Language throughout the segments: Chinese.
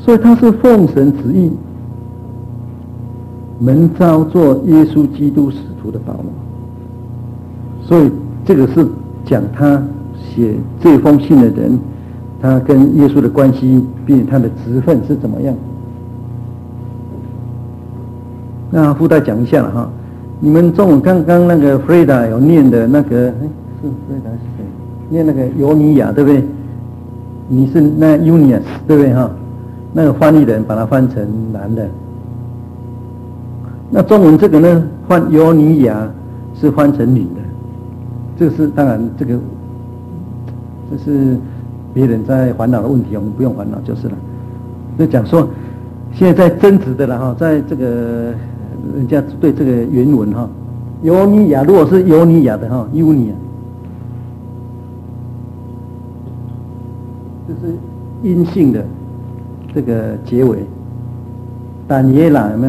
所以他是奉神旨意门召做耶稣基督使徒的保罗。所以这个是讲他写这封信的人，他跟耶稣的关系，并且他的职分是怎么样。那附带讲一下了哈，你们中午刚刚那个 Freda 有念的那个，是 Freda 是谁？念那个尤尼亚对不对？你是那 Unius 对不对哈？那个翻译人把它翻成男的。那中文这个呢，翻尤尼亚是翻成女的。这个是当然，这是别人在烦恼的问题，我们不用烦恼就是了。就讲说，现在在争执的了哈，在这个人家对这个原文哈，尤尼亚如果是尤尼亚的哈，尤尼亚，这是阴性的这个结尾，但耶拉有没有？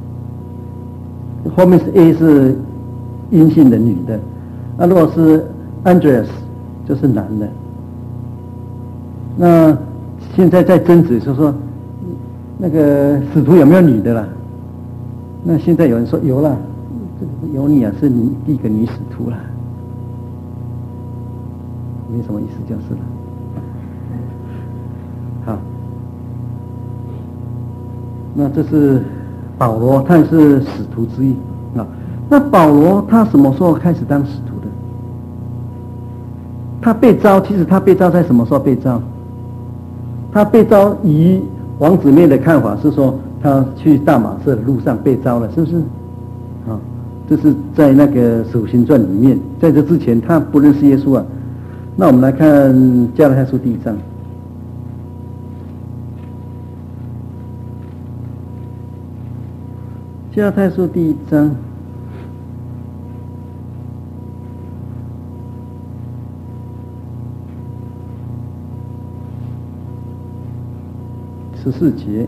后面是 A 是阴性的女的。那如果是 Andreas 就是男的。那现在在争执就是说那个使徒有没有女的啦？那现在有人说有啦，这个尤尼亚是第一个女使徒啦，没什么意思就是了。好，那这是保罗，他也是使徒之一啊。那保罗他什么时候开始当使徒的？他被召，其实他被召在什么时候被召？他被召以王子妹的看法是说，他去大马色的路上被召了，是不是？啊，这是在那个《使徒行传》里面。在这之前，他不认识耶稣啊。那我们来看《加拉太书》第1章。加拉太书第1章。14节，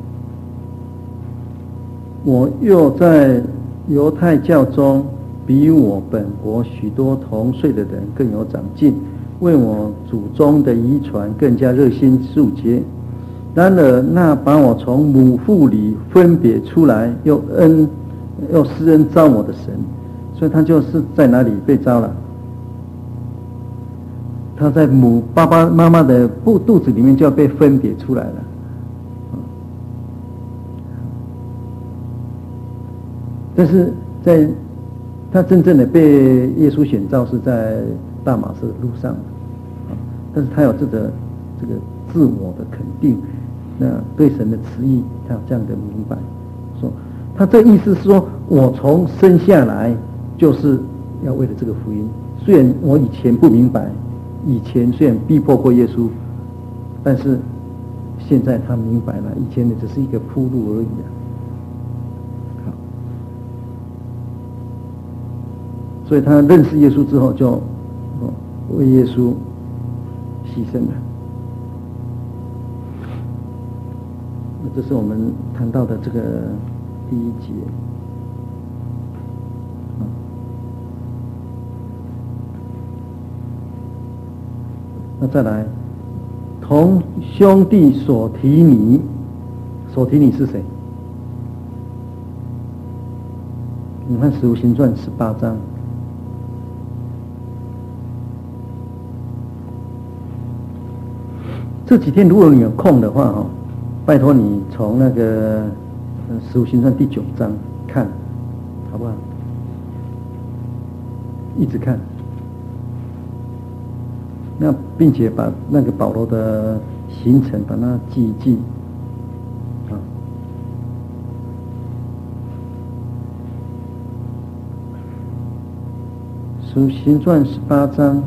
我又在犹太教中比我本国许多同岁的人更有长进，为我祖宗的遗传更加热心素洁。然而那把我从母腹里分别出来又施恩召我的神，所以他就是在哪里被召了？他在爸爸妈妈的肚子里面就要被分别出来了。但是在他真正的被耶稣选召是在大马士的路上，但是他有这个自我的肯定，那对神的旨意他有这样的明白，说他这意思是说，我从生下来就是要为了这个福音，虽然我以前不明白，以前虽然逼迫过耶稣，但是现在他明白了，以前的只是一个铺路而已啊。所以他认识耶稣之后就为耶稣牺牲了。这是我们谈到的这个第1节。那再来，同兄弟所提尼是谁？你看《使徒行传》18章。这几天如果你有空的话拜托你从那个《使徒行传》第9章看，好不好？一直看，那并且把那个保罗的行程把它记一记啊。《使徒行传》18章。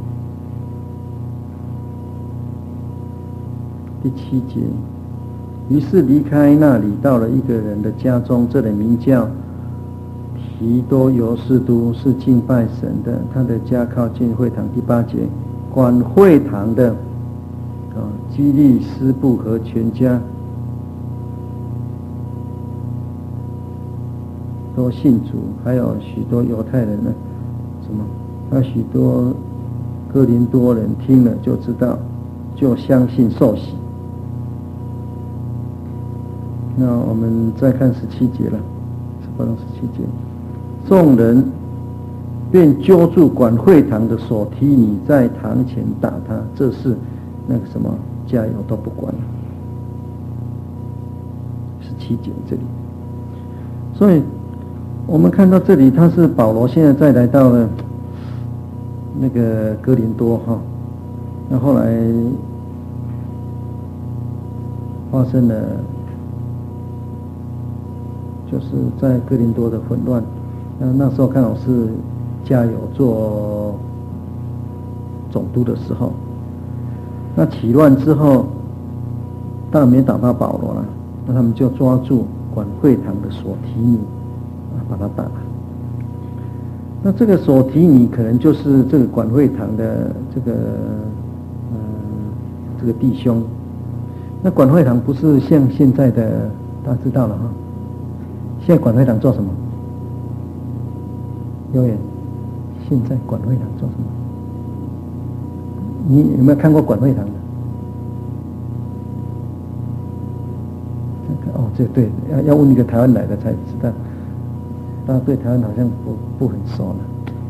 第7节，于是离开那里，到了一个人的家中，这人名叫提多尤士都，是敬拜神的，他的家靠近会堂。第8节，管会堂的基利斯布和全家都信主，还有许多犹太人呢，还有许多哥林多人听了就知道，就相信受洗。 那我们再看17节了，18到17节，众人便揪住管会堂的所提尼，在堂前打他，这是那个什么加油都不管了。17节这里，所以我们看到这里，他是保罗现在再来到了那个哥林多哈，那后来发生了，就是在哥林多的混乱，那时候看好是加油做总督的时候，那起乱之后，当然没打到保罗了，那他们就抓住管会堂的所提尼，把他打了。那这个所提尼可能就是这个管会堂的这个弟兄。那管会堂不是像现在的，大家知道了哈。现在管会堂做什么？有人现在管会堂做什么？你有没有看过管会堂的？哦，这对，要问一个台湾来的才知道。大家对台湾好像不很熟了。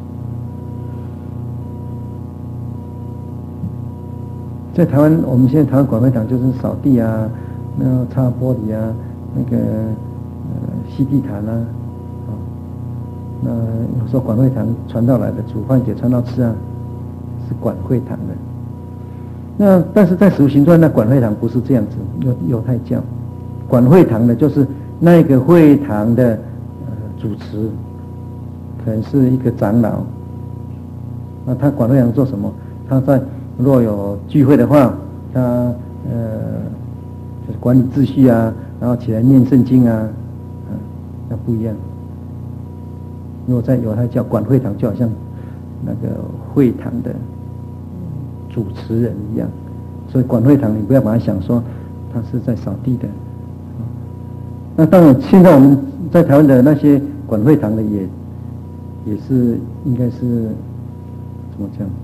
在台湾，我们现在台湾管会堂就是扫地啊，那擦玻璃啊，那个吸地毯啊，那有时候管会堂传道来的煮饭给传道吃啊，是管会堂的。那但是在《使徒行传》那管会堂不是这样子，犹太教管会堂的就是那个会堂的主持，可能是一个长老。那他管会堂做什么？他在若有聚会的话，他就是管理秩序啊，然后起来念圣经啊，那不一样。如果在犹太教管会堂，就好像那个会堂的主持人一样，所以管会堂你不要把它想说他是在扫地的。那当然，现在我们在台湾的那些管会堂的也是应该是怎么讲？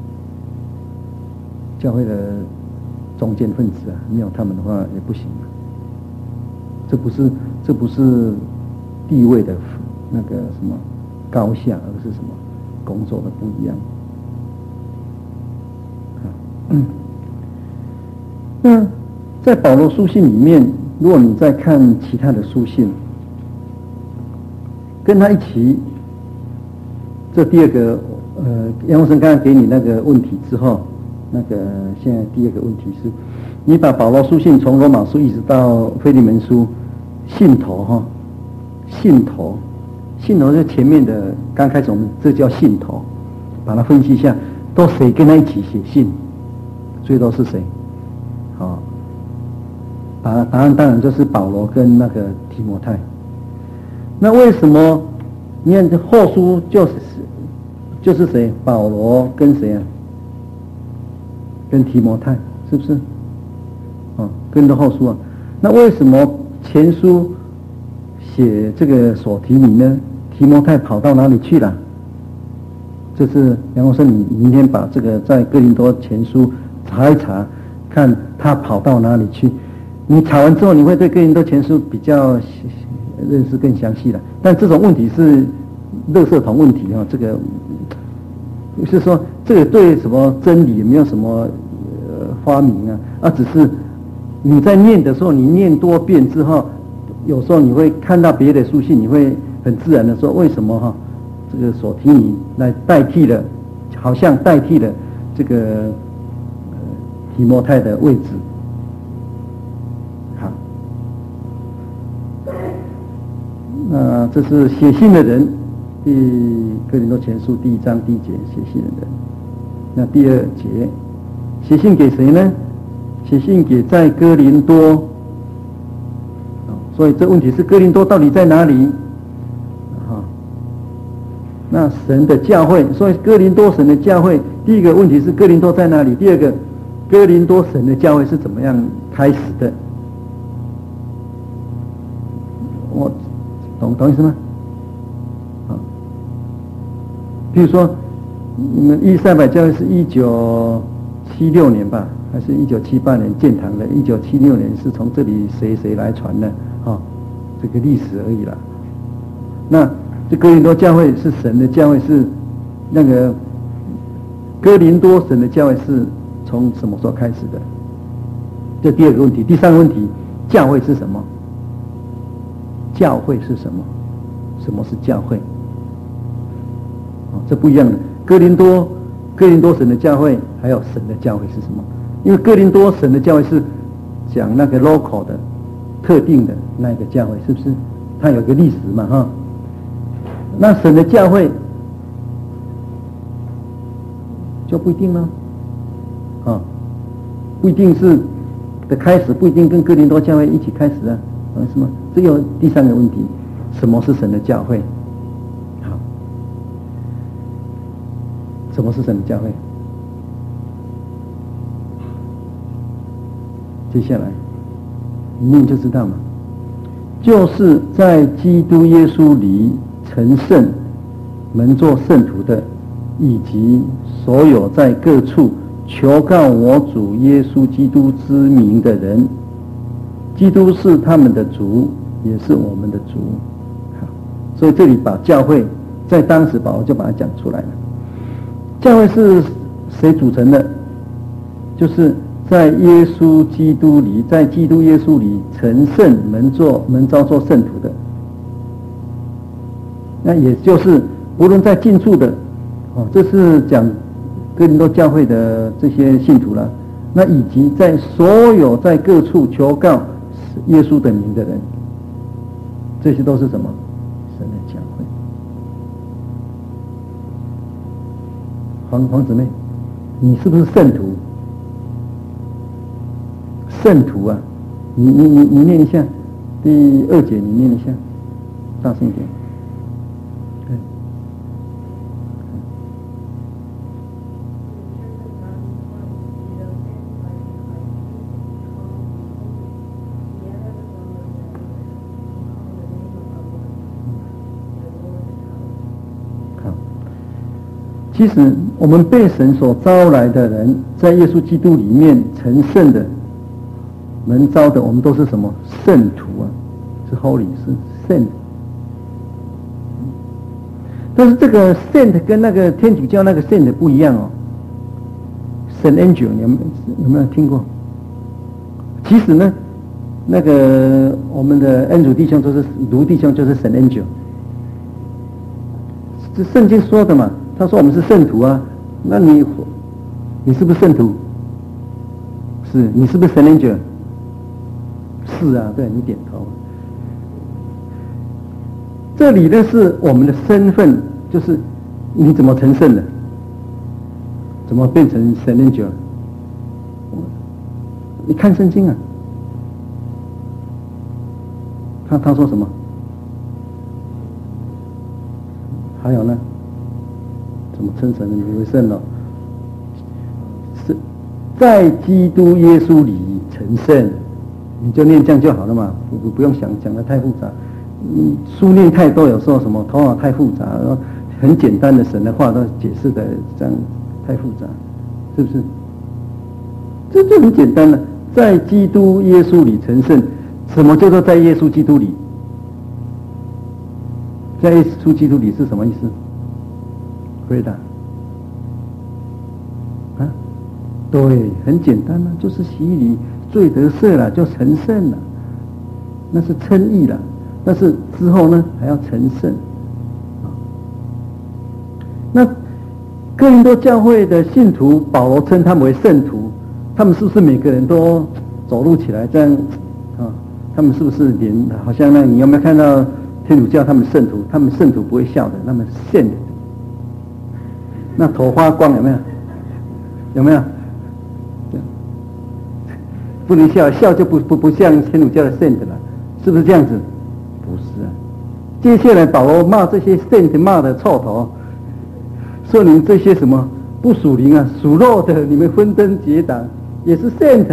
教会的中坚分子啊，没有他们的话也不行。这不是地位的那个什么高下，而是什么工作的不一样。那在保罗书信里面，如果你再看其他的书信，跟他一起，这第二个杨牧生刚刚给你那个问题之后。那个现在第二个问题是，你把保罗书信从罗马书一直到腓利门书，信头就前面的刚开始我们这叫信头，把它分析一下，都谁跟他一起写信？最多是谁？好，答案当然就是保罗跟那个提摩太。那为什么？你看后书就是谁？保罗跟谁啊？跟提摩太是不是？跟着后书啊。那为什么前书写这个所提尼呢？提摩太跑到哪里去了？这是杨国生，你明天把这个在哥林多前书查一查，看他跑到哪里去。你查完之后，你会对哥林多前书比较认识更详细了。但这种问题是垃圾桶问题啊，这个是说这个对什么真理没有什么发明啊，只是你在念的时候，你念多遍之后，有时候你会看到别的书信，你会很自然的说，为什么这个所提尼来代替了，好像代替了这个提摩太的位置。好，那这是写信的人，哥林多前书第1章第1节写信的人。那第2节写信给谁呢？写信给在哥林多。所以这问题是哥林多到底在哪里？那神的教会，所以哥林多神的教会，第一个问题是哥林多在哪里？第二个，哥林多神的教会是怎么样开始的？我懂意思吗？比如说你们伊塞柏教会是1976年吧， 还是1978年建堂的，1976年是从这里谁来传的这个历史而已啦。那这哥林多教会是神的教会，是那个哥林多神的教会是从什么时候开始的？这第二个问题。第三个问题，教会是什么？教会是什么？什么是教会？这不一样的。哥林多神的教会还有神的教会是什么？因为哥林多神的教会是讲那个 local 的特定的那一个教会，是不是？它有个历史嘛那神的教会就不一定了不一定是的开始，不一定跟哥林多教会一起开始是吗？这有第三个问题，什么是神的教会？好，什么是神的教会？接下来一念就知道嘛，就是在基督耶稣里成圣、门作圣徒的，以及所有在各处求告我主耶稣基督之名的人。基督是他们的主，也是我们的主。好，所以这里把教会在当时保罗就把它讲出来了。教会是谁组成的？就是在耶稣基督里，在基督耶稣里成圣、门招做圣徒的。那也就是无论在近处的这是讲哥林多教会的这些信徒了。那以及在所有在各处求告耶稣的名的人，这些都是什么？神的教会。黄姊妹，你是不是圣徒？圣徒啊，你念一下第2节，你念一下，大声一点。其实我们被神所招来的人，在耶稣基督里面成圣的、门招的，我们都是什么？圣徒是 holy， 是 saint。但是这个 saint 跟那个天主教那个 saint 不一样Saint Angel， 有没有听过？其实呢，那个我们的恩主弟兄卢弟兄就是 Saint Angel， 这圣经说的嘛。他说我们是圣徒那你是不是圣徒？是，你是不是神灵者？是啊，对，你点头。这里呢是我们的身份，就是你怎么成圣的？怎么变成神灵者？你看圣经他说什么？还有呢？怎么称神的名为圣呢？是在基督耶稣里成圣，你就念这样就好了嘛，不用讲得太复杂。书念太多，有时候什么头脑太复杂，然后很简单的神的话都解释的这样太复杂，是不是？这就很简单了，在基督耶稣里成圣。什么叫做在耶稣基督里？在耶稣基督里是什么意思？回答对，很简单就是洗礼，罪得赦了，就成圣了，那是称义了。但是之后呢，还要成圣。那哥林多教会的信徒，保罗称他们为圣徒，他们是不是每个人都走路起来这样他们是不是连好像你有没有看到天主教他们圣徒？他们圣徒不会笑的，他们圣。那头发光有没有？有没有？不能笑，笑就不像天主教的 saint 了，是不是这样子？不是接下来保罗骂这些 saint 骂的臭头，说你们这些什么不属灵属肉的，你们分灯结党也是 saint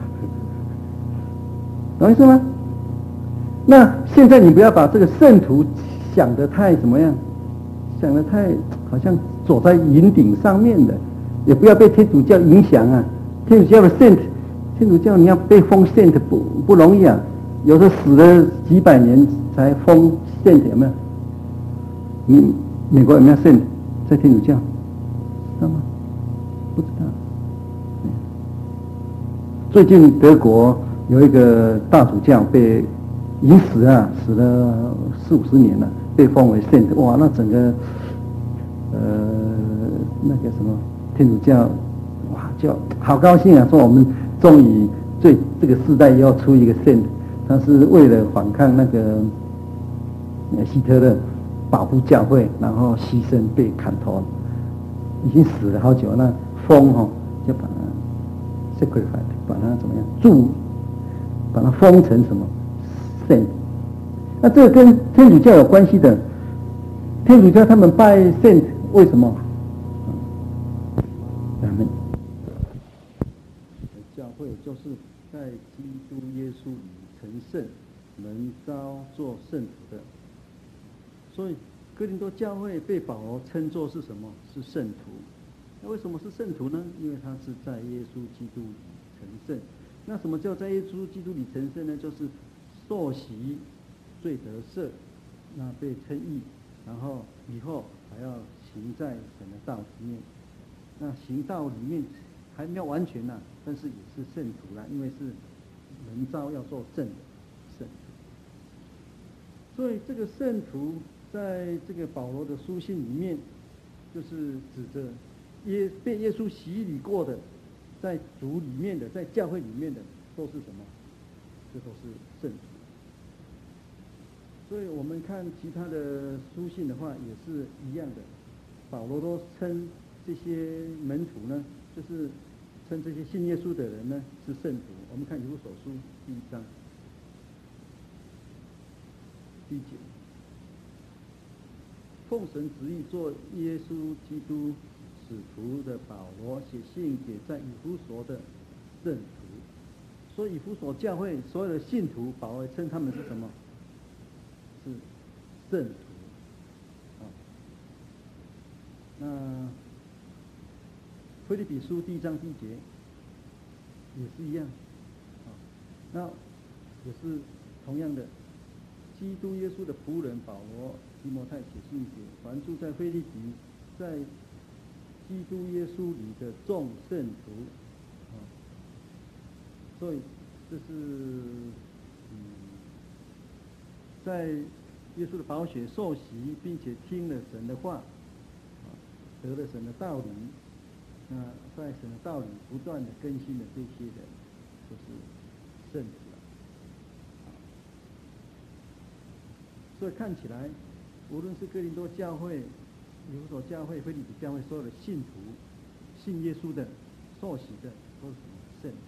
懂意思吗？那现在你不要把这个圣徒想得太怎么样，想得太好像走在云顶上面的，也不要被天主教影响天主教的 saint， 天主教你要被封 saint 不容易啊，有时候死了几百年才封 saint， 有没有？你美国有没有 saint 在天主教？知道吗？不知道。最近德国有一个大主教已经死了40-50年了，被封为 saint， 哇，那整个那个什么天主教，哇，就好高兴啊！说我们终于这个世代要出一个 saint， 他是为了反抗那个希特勒，保护教会，然后牺牲被砍头，已经死了好久。那封就把它 sacrifice， 把它怎么样把它封成什么 saint。那这个跟天主教有关系的，天主教他们拜 saint 为什么？教会就是在基督耶稣里成圣，能招做圣徒的。所以哥林多教会被保罗称作是什么？是圣徒。那为什么是圣徒呢？因为他是在耶稣基督里成圣。那什么叫在耶稣基督里成圣呢？就是受洗罪得赦，那被称义，然后以后还要行在神的道里面。那行道里面还没有完全呢，但是也是圣徒啦，因为是人召要做正的圣徒。所以这个圣徒在这个保罗的书信里面，就是指着被耶稣洗礼过的，在主里面的，在教会里面的，都是什么？这都是圣徒。所以我们看其他的书信的话，也是一样的。保罗都称这些门徒呢，就是称这些信耶稣的人呢是圣徒。我们看以弗所书第1章第9节，奉神旨意做耶稣基督使徒的保罗写信给在以弗所的圣徒。所以以弗所教会所有的信徒，保罗称他们是什么？是圣徒。那腓立比书第1章第1节也是一样，那也是同样的，基督耶稣的仆人保罗、提摩太写信给凡住在腓立比，在基督耶稣里的众圣徒，所以这是在耶稣的宝血受洗，并且听了神的话，得了神的道理，在神的道理不断的更新的这些人，就是圣徒了。所以看起来，无论是哥林多教会、以弗所教会、腓立比教会，所有的信徒、信耶稣的、受洗的，都是什么圣徒？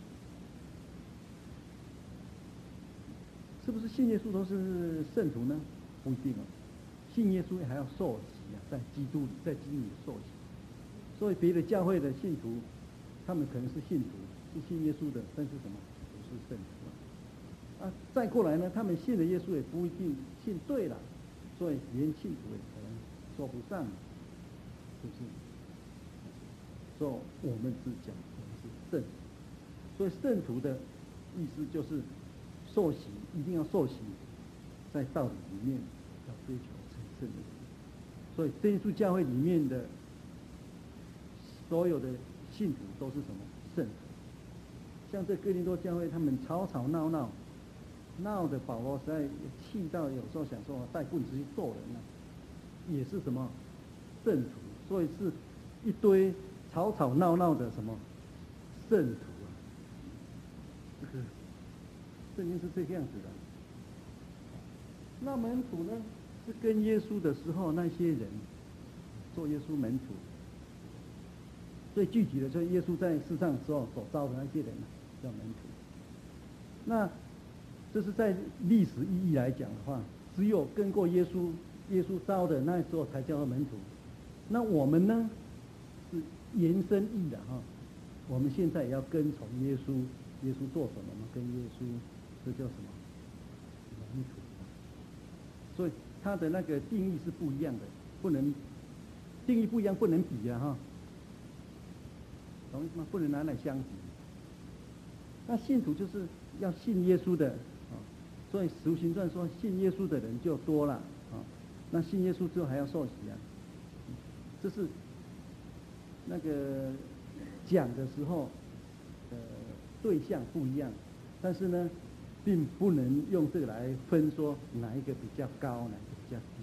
是不是信耶稣都是圣徒呢？不一定哦。信耶稣还要受洗啊，在基督里受洗。所以别的教会的信徒，他们可能是信徒，是信耶稣的，但是什么不是圣徒啊？再过来呢，他们信的耶稣也不一定信对了，所以连信徒也可能说不上，是不是？所以我们是讲我们是圣徒，所以圣徒的意思就是受洗，一定要受洗，在道理里面要追求成圣的人。所以真耶稣教会里面的所有的信徒都是什么圣徒？像这哥林多教会，他们吵吵闹闹，闹的保罗实在气到有时候想说带棍子去揍人了，也是什么圣徒？所以是一堆吵吵闹闹的什么圣徒啊？这个圣经是这个样子的。那门徒呢，是跟耶稣的时候那些人做耶稣门徒。最具体的就是耶稣在世上的时候所招的那些人叫门徒。那这是在历史意义来讲的话，只有跟过耶稣招的那时候才叫做门徒。那我们呢是延伸义的哈，我们现在也要跟从耶稣，耶稣做什么呢？跟耶稣，这叫什么？门徒。所以它的那个定义是不一样的，定义不一样不能比啊哈。 懂意思吗？不能拿来相比。那信徒就是要信耶稣的啊，所以《使徒行传》说信耶稣的人就多了啊。那信耶稣之后还要受洗啊，这是那个讲的时候，对象不一样，但是呢，并不能用这个来分说哪一个比较高，哪一个比较低。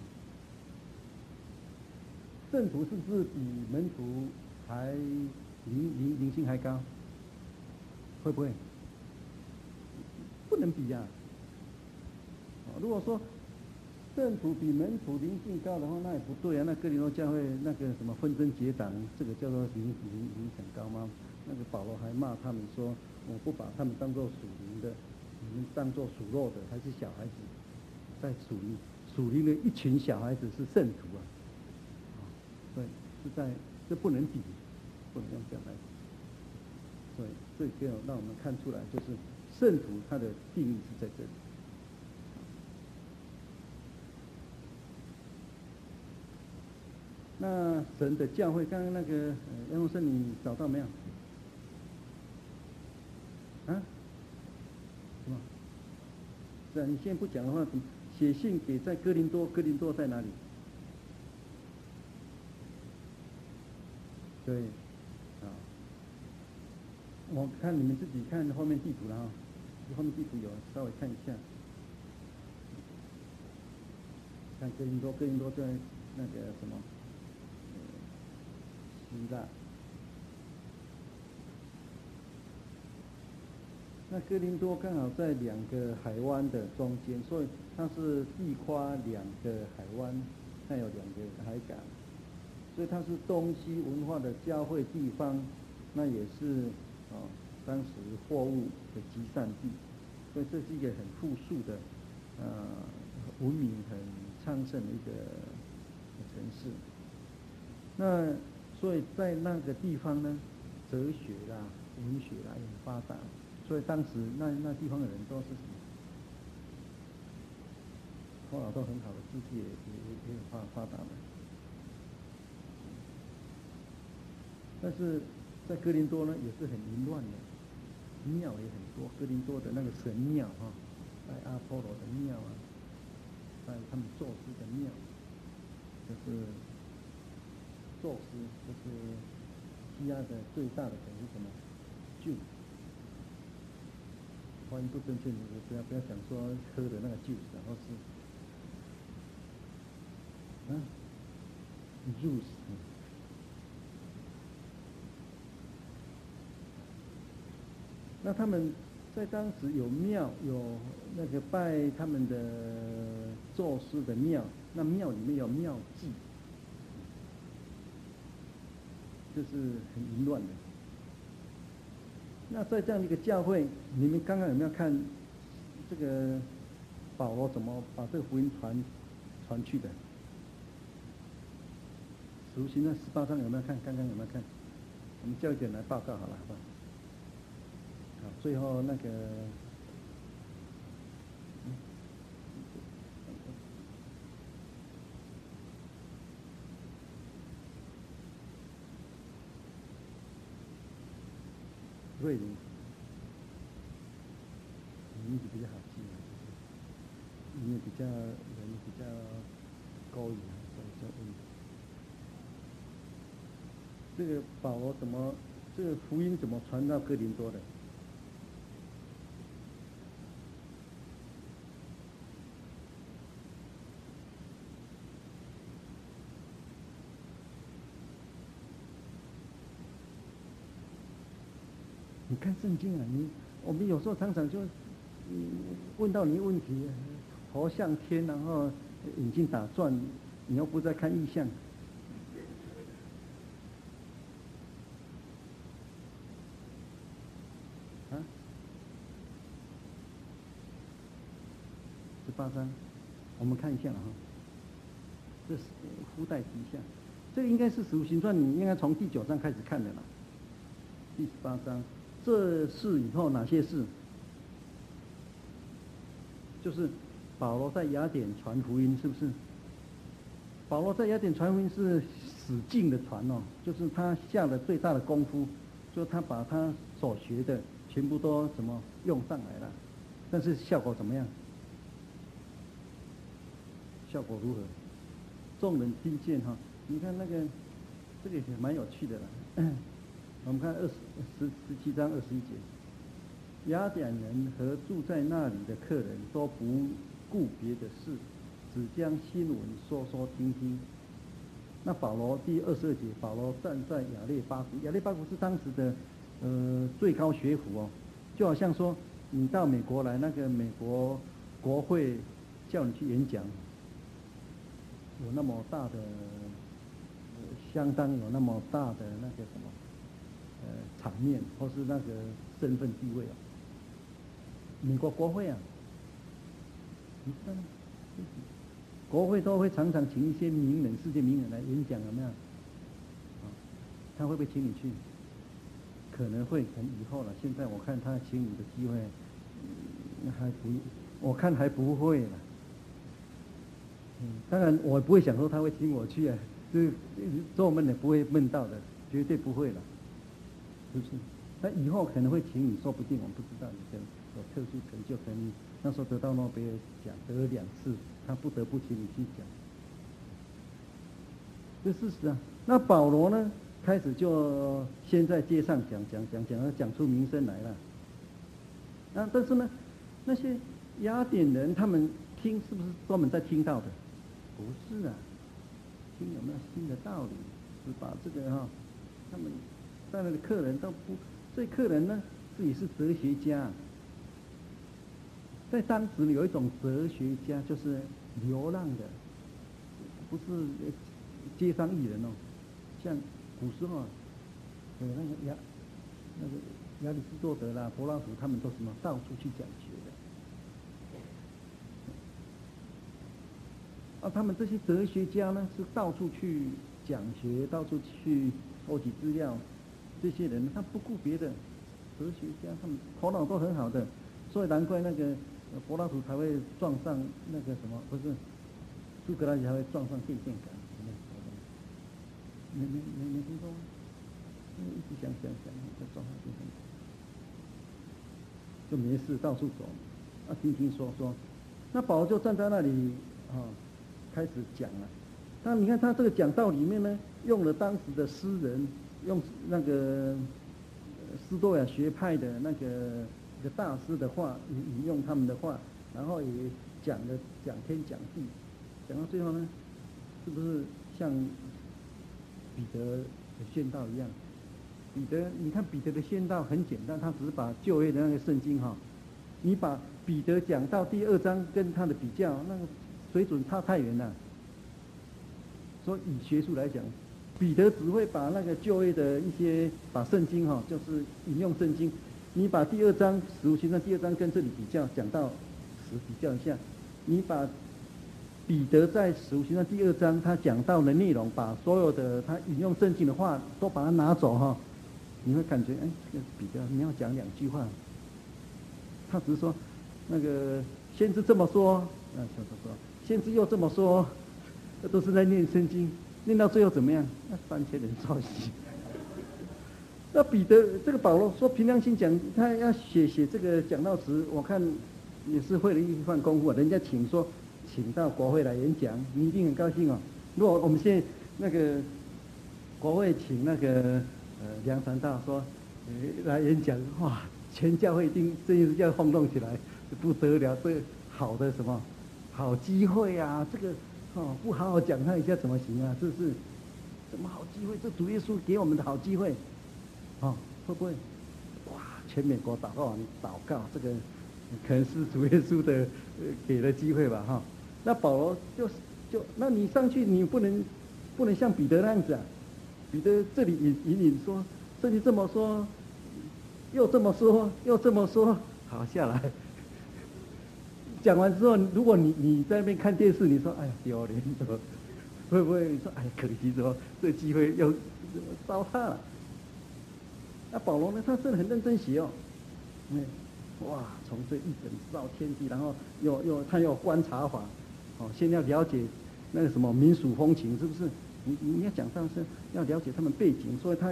圣徒是不是比门徒还灵性还高？会不会？不能比呀。如果说圣徒比门徒灵性高的话，那也不对啊。那哥林多教会那个什么纷争结党，这个叫做灵很高吗？那个保罗还骂他们说：“我不把他们当作属灵的，你们当作属肉的，还是小孩子，在属灵的一群小孩子是圣徒啊。”对，是在这不能比，不能用这样来比。所以这个让我们看出来，就是圣徒它的定义是在这里。那神的教会，刚刚那个杨牧生，你找到没有？啊？什么？是啊，你现在不讲的话，写信给在哥林多，哥林多在哪里？对，啊，我看你们自己看后面地图了哈，后面地图有，稍微看一下。看哥林多在那个什么？希腊，那哥林多刚好在两个海湾的中间，所以它是地跨两个海湾，还有两个海港，所以它是东西文化的交汇地方，那也是当时货物的集散地，所以这是一个很富庶的文明很昌盛的一个城市。那所以在那个地方呢，哲学啦、文学啦也很发达，所以当时那地方的人都是什么，头脑都很好的，智力也很发达的。但是在哥林多呢，也是很淫乱的，庙也很多。哥林多的那个神庙哈，在阿波罗的庙啊，在他们宙斯的庙，就是宙斯，就是希腊的最大的神是什么？酒。发音不正确，你不要想说喝的那个酒，然后是juice。那他们在当时有庙，有那个拜他们的宙斯的庙，那庙里面有庙祭，就是很淫乱的。那在这样的一个教会，你们刚刚有没有看这个保罗怎么把这个福音传去的？使徒行传18章有没有看？刚刚有没有看？我们叫一点来报告好了，好不好？好，最后那个，瑞林，名字比较好记啊，因为比较人比较高雅，所以叫瑞林。这个保罗怎么，这个福音怎么传到哥林多的？你看圣经啊，我们有时候常常就，问到你问题，头向天，然后眼睛打转，你又不在看意象。18章，我们看一下了哈。这是附带提一下，这个应该是《使徒行传》，你应该从第9章开始看的啦。第18章。这事以后哪些事？就是保罗在雅典传福音，是不是？保罗在雅典传福音是使劲的传哦，就是他下了最大的功夫， 就他把他所学的全部都怎么用上来了，但是效果怎么样？效果如何？众人听见哈，你看那个这个也蛮有趣的啦。我们看17章21节，雅典人和住在那里的客人都不顾别的事，只将新闻说说听听。那保罗第22节，保罗站在亚列巴谷，亚列巴谷是当时的最高学府哦，就好像说你到美国来，那个美国国会叫你去演讲，有那么大的相当有那么大的那个什么场面，或是那个身份地位啊，美国国会啊，你知道吗？国会都会常常请一些名人、世界名人来演讲，有没有？啊，他会不会请你去？可能会，可能以后了。现在我看他请你的机会，还不，我看还不会了。当然我不会想说他会请我去啊，就是做梦也不会梦到的，绝对不会了，是不是？那以后可能会请你，说不定我们不知道，你可能有特殊成就，可能那时候得到诺贝尔奖得了2次，他不得不请你去讲，这事实啊。那保罗呢，开始就先在街上讲出名声来了。但是呢，那些雅典人他们听是不是专门在听到的？不是啊，听有没有新的道理？是把这个他们带来的客人都不，所以客人呢自己是哲学家。在当时有一种哲学家，就是流浪的，不是街上艺人哦，像古时候那个亚里士多德啦、柏拉图，他们都什么到处去讲学的。他们这些哲学家呢，是到处去讲学，到处去收集资料。这些人他不顾别的，哲学家他们头脑都很好的，所以难怪那个柏拉图才会撞上那个什么，不是苏格拉底才会撞上电线杆，没听说吗？一直想，就撞上电线杆，就没事到处走，听说，那保罗就站在那里开始讲了。那你看他这个讲道里面呢，用了当时的诗人，用那个斯多亚学派的那个一个大师的话，引用他们的话，然后也讲天讲地，讲到最后呢，是不是像彼得的宣道一样？你看彼得的宣道很简单，他只是把旧约的那个圣经你把彼得讲到第2章跟他的比较，那个水准差太远了。所以以学术来讲，彼得只会把那个旧约的一些把圣经就是引用圣经，你把第2章使徒行传第2章跟这里比较，讲到比较一下，你把彼得在使徒行传第2章他讲到的内容，把所有的他引用圣经的话都把它拿走你会感觉这个彼得你要讲2句话，他只是说那个先知这么说，先知又这么说，这都是在念圣经，念到最后怎么样？那3000人抄袭。那彼得这个保罗说凭良心讲，他要写这个讲道词，我看也是费了一番功夫。人家请到国会来演讲，你一定很高兴哦。如果我们现在那个国会请那个梁传道说来演讲，哇，全教会一定这一要轰动起来，不得了，这好的什么好机会啊！这个不好好讲他一下怎么行啊？这是什么好机会？这主耶稣给我们的好机会，会不会？哇！全美国祷告，这个可能是主耶稣的给的机会吧，那保罗就那你上去，你不能像彼得那样子啊！彼得这里引说，这里这么说，又这么说，好下来。讲完之后，如果你在那边看电视，你说哎呀丢脸，会不会你说哎可惜说这机会又糟蹋了？那保罗呢？他真的很认真写哇，从这一本知道天地，然后他有观察法，先要了解那个什么民俗风情，是不是？你要讲上是要了解他们背景，所以他要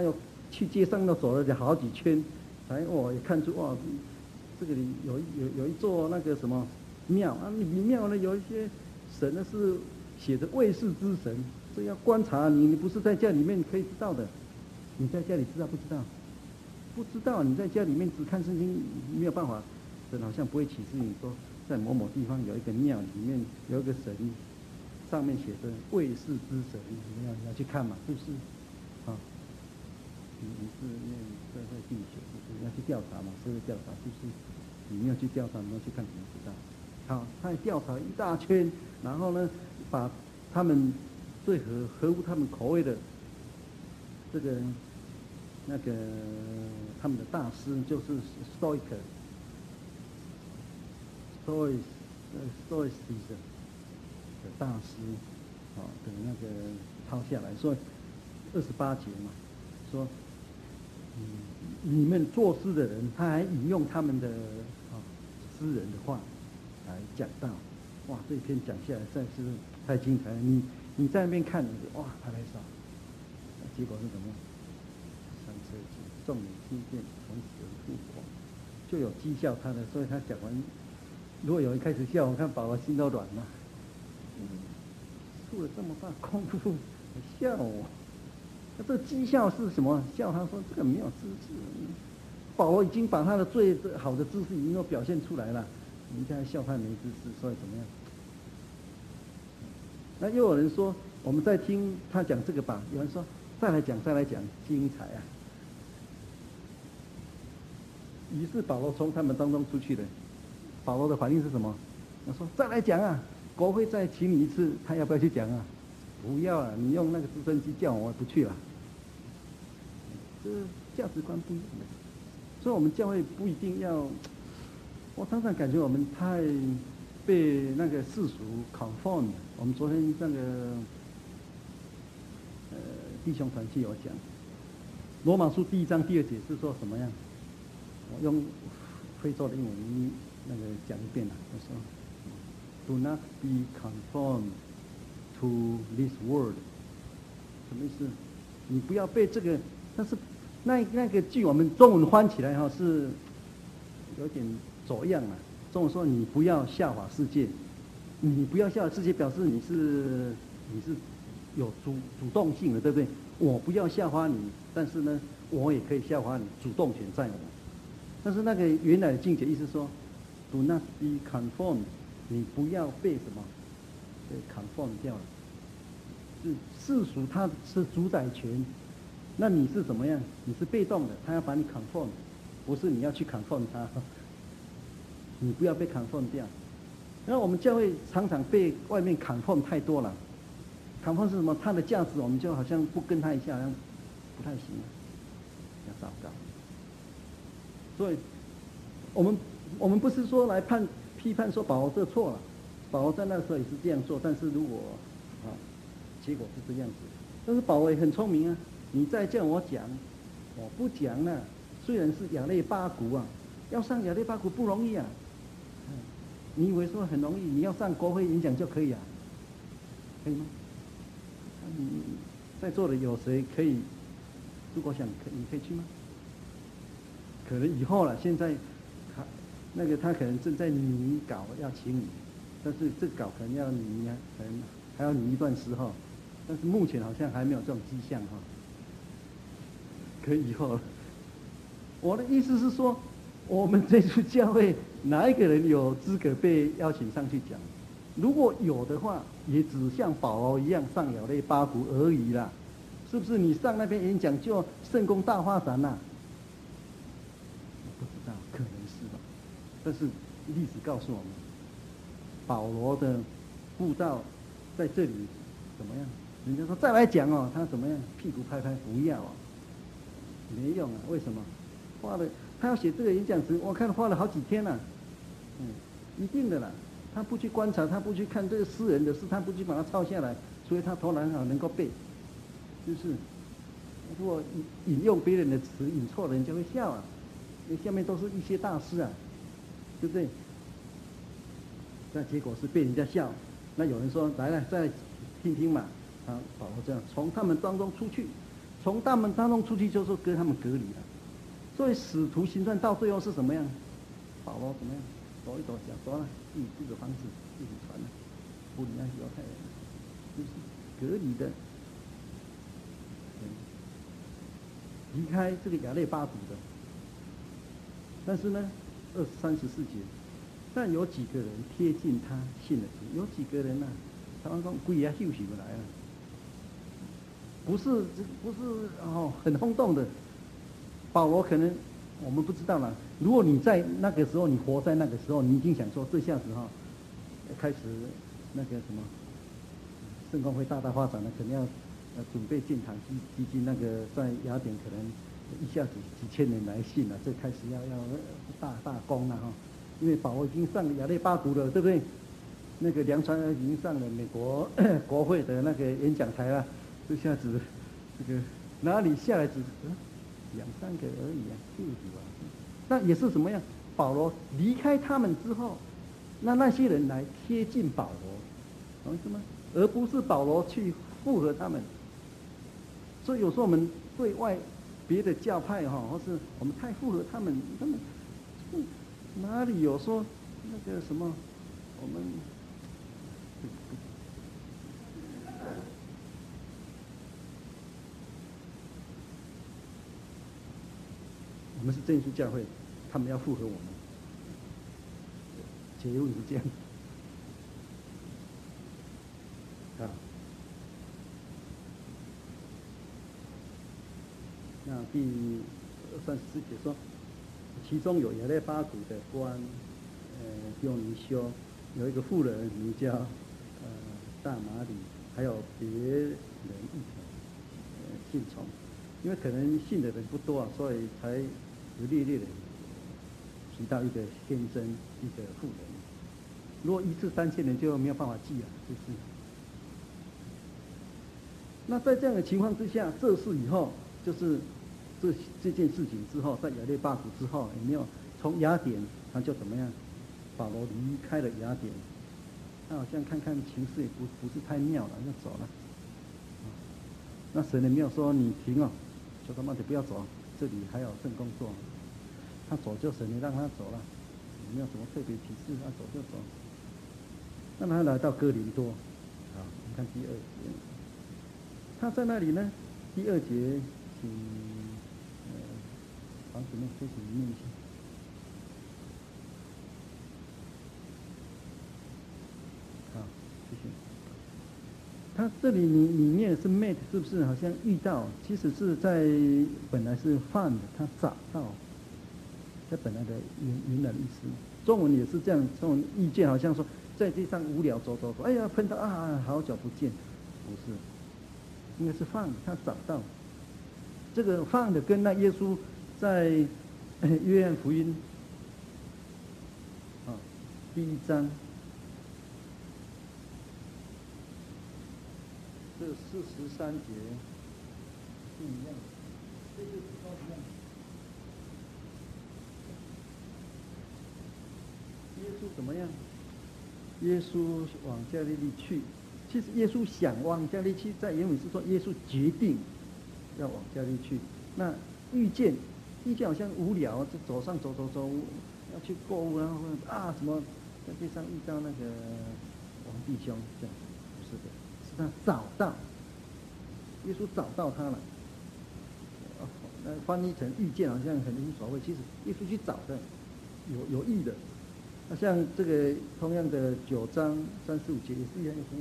去街上都走了好几圈，才也看出这个里有一座那个什么庙啊，里庙呢有一些神呢是写着卫士之神，这要观察你不是在家里面可以知道的，你在家里知道不知道？不知道，你在家里面只看圣经没有办法，神好像不会启示你说在某某地方有一个庙里面有一个神，上面写着卫士之神，你要去看嘛，是不是？啊，你是念社会地学，就是要去调查嘛，社会调查是不是？你没有去调查，没有去看，怎么知道？好，他也调查一大圈，然后呢，把他们最合乎他们口味的这个那个他们的大师就是 Stoicism 的大师的那个抄下来，所以28节嘛，说你们作诗的人，他还引用他们的诗人的话来讲到，哇，这一篇讲下来真是太精彩了。你在那边看，你就哇拍拍手，结果是什么？三车经，众人听见，从此而复活，就有讥笑他的。所以他讲完，如果有人开始笑，我看保罗心都软了。出了这么大功夫，笑我。那这讥笑是什么？笑他说这个没有知识。保罗已经把他的最好的知识已经都表现出来了，你现在笑他没知识，所以怎么样？那又有人说，我们在听他讲这个吧。有人说再来讲，精彩啊！于是保罗从他们当中出去了。保罗的反应是什么？他说再来讲啊，国会再请你一次，他要不要去讲啊？不要了，你用那个直升机叫我不去了。这价值观不一样的，所以我们教会不一定要。我常常感觉我们太被那个世俗 conform。我们昨天那个弟兄团契有讲，罗马书第1章第2节是说什么样？我用非洲的英文那个讲一遍了。他说 ：“Do not be conformed to this world。”什么意思？你不要被这个。但是那个句我们中文翻起来是有点走样了。中文说你不要效法世界，你不要效法世界，表示你是有主动性的，对不对？我不要效法你，但是呢，我也可以效法你，主动权在我。但是那个原来的境界意思说 ，do not be conformed， 你不要被什么被 conform 掉了。是世俗它是主宰权。那你是怎么样？你是被动的，他要把你 conform， 不是你要去 conform 他。你不要被 conform 掉。然后我们教会常常被外面 conform 太多了。conform 是什么？他的价值我们就好像不跟他一下，好像不太行了，要糟糕。所以，我们不是说来批判说保罗这错了，保罗在那个时候也是这样做，但是如果结果是这样子，但是保罗也很聪明啊。你再叫我讲，我不讲了。虽然是亚类巴谷啊，要上亚类巴谷不容易啊。你以为说很容易？你要上国会演讲就可以啊？可以吗？在座的有谁可以？如果想你可以去吗？可能以后了。现在他可能正在拟稿要请你，但是这稿可能要拟啊，可能还要拟一段时候。但是目前好像还没有这种迹象哈。可以以后了。我的意思是说，我们这处教会哪一个人有资格被邀请上去讲？如果有的话，也只像保罗一样上亚类巴谷而已啦。是不是你上那边演讲就圣功大发展啦？我不知道，可能是吧。但是历史告诉我们，保罗的布道在这里怎么样？人家说再来讲哦，他怎么样？屁股拍拍，不要啊。没用啊！为什么？他要写这个演讲词，我看花了好几天了。一定的啦。他不去观察，他不去看这个诗人的事，他不去把它抄下来，所以他头脑很好，能够背。就是，如果引用别人的词引错了，人家会笑啊。因为下面都是一些大师啊，对不对？那结果是被人家笑。那有人说来了，再听听嘛。保罗这样从他们当中出去。 从大门当中出去就是跟他们隔离了。所以使徒行传到最后是什么样？保罗怎么样？走一走，讲走了，自己租个房子，自己传了，不理那些犹太人，就是隔离的，离开这个亚列巴谷的。但是呢，33、14节，但有几个人贴近他，信了主。有几个人呢、他们说鬼啊休息不来了，不是很轰动的。保罗可能我们不知道了。如果你在那个时候，你活在那个时候，你已经想说这下子开始那个什么圣公会大发展了，可能要准备建堂基金，那个在雅典可能一下子几千人来信了，这开始要大功了哈。因为保罗已经上了亚列巴谷了，对不对？那个梁传儿已经上了美国国会的那个演讲台了，这下子这个哪里下来2、3个而已啊，就是啊。那也是怎么样？保罗离开他们之后，那些人来贴近保罗，懂意思吗？而不是保罗去附和他们。所以有时候我们对外别的教派或是我们太附和他们哪里有说那个什么我们是真耶稣教会，他们要附和我们，结论是这样啊。那第34节说，其中有亚列巴谷的官，迪欧尼修，有一个妇人名叫大马里，还有别人一同信从。因为可能信的人不多啊，所以才有列的提到一个先生，一个妇人。如果1次3000人就没有办法记了，就是。那在这样的情况之下，这事以后就是这件事情之后，在亚列巴谷之后，有没有从雅典他就怎么样？保罗离开了雅典，他好像看情势也不是太妙了，就走了。那神也没有说你停哦，就他妈的不要走，这里还有圣工作。他走就神也让他走了，也没有什么特别提示，他走就走。那他来到哥林多，好，我们看第2节，他在那里呢，第2节，请房子妹可以请你念一下。好，谢谢。他这里你念的是 met 是不是？好像遇到，其实是在本来是 find， 他找到，在本来的原来的意思。中文也是这样，中文意见好像说在地上无聊走，哎呀碰到啊，好久不见，不是，应该是 find， 他找到。这个 find 跟那耶稣在约翰福音第1章。这43节是一样的，这就是都一样的。耶稣怎么样？耶稣往加利利去。其实耶稣想往加利利去，在原文是说耶稣决定要往加利利去。那遇见好像无聊，就走上走，要去购物，然后什么在地上遇到那个王弟兄，这样不是的。他找到，耶稣找到他了。那翻译成遇见好像很无所谓，其实耶稣去找的，有意的。那像这个同样的9章35节也是一样的，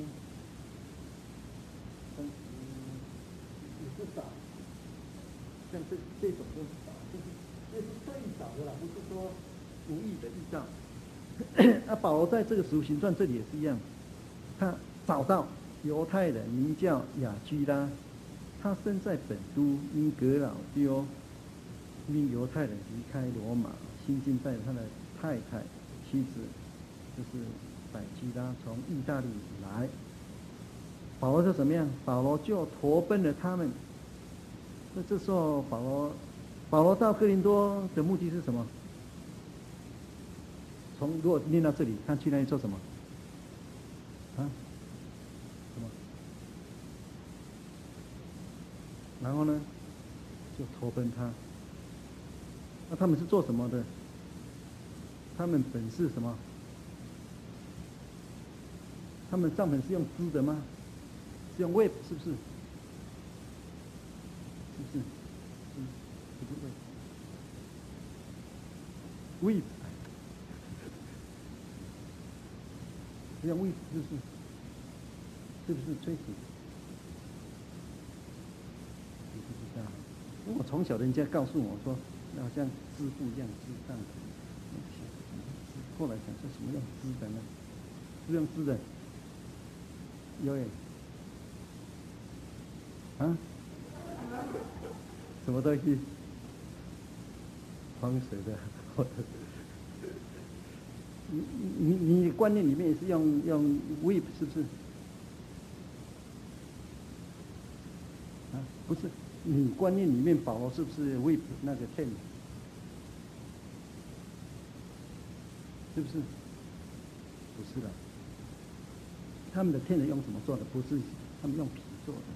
也是找，像这种都是找，就是耶稣特意找的啦，不是说无意的遇到。那保罗在这个使徒行传这里也是一样，他找到。犹太人名叫雅居拉，他生在本都，因革老丢，因犹太人离开罗马，新近带他的太太妻子，就是百基拉从意大利来。保罗就怎么样？保罗就投奔了他们。那这时候保罗到哥林多的目的是什么？如果念到这里，他去那里做什么？ 然后呢，就投奔他。那他们是做什么的？他们本是什么？他们帐篷是用织的吗？是用 web 是不是？是不是？不是 web， 是用 web 是不是？是不是吹死？你不知道。我从小人家告诉我说，要像织布一样织帐篷。后来想说什么用织的呢？是用织的。有耶。啊？什么东西？防水的。你观念里面也是用 whip 是不是？啊，不是，你观念里面保罗是不是 whip 那个 tent？ 是不是？不是的。他们的tent用什么做的？不是，他们用皮做的。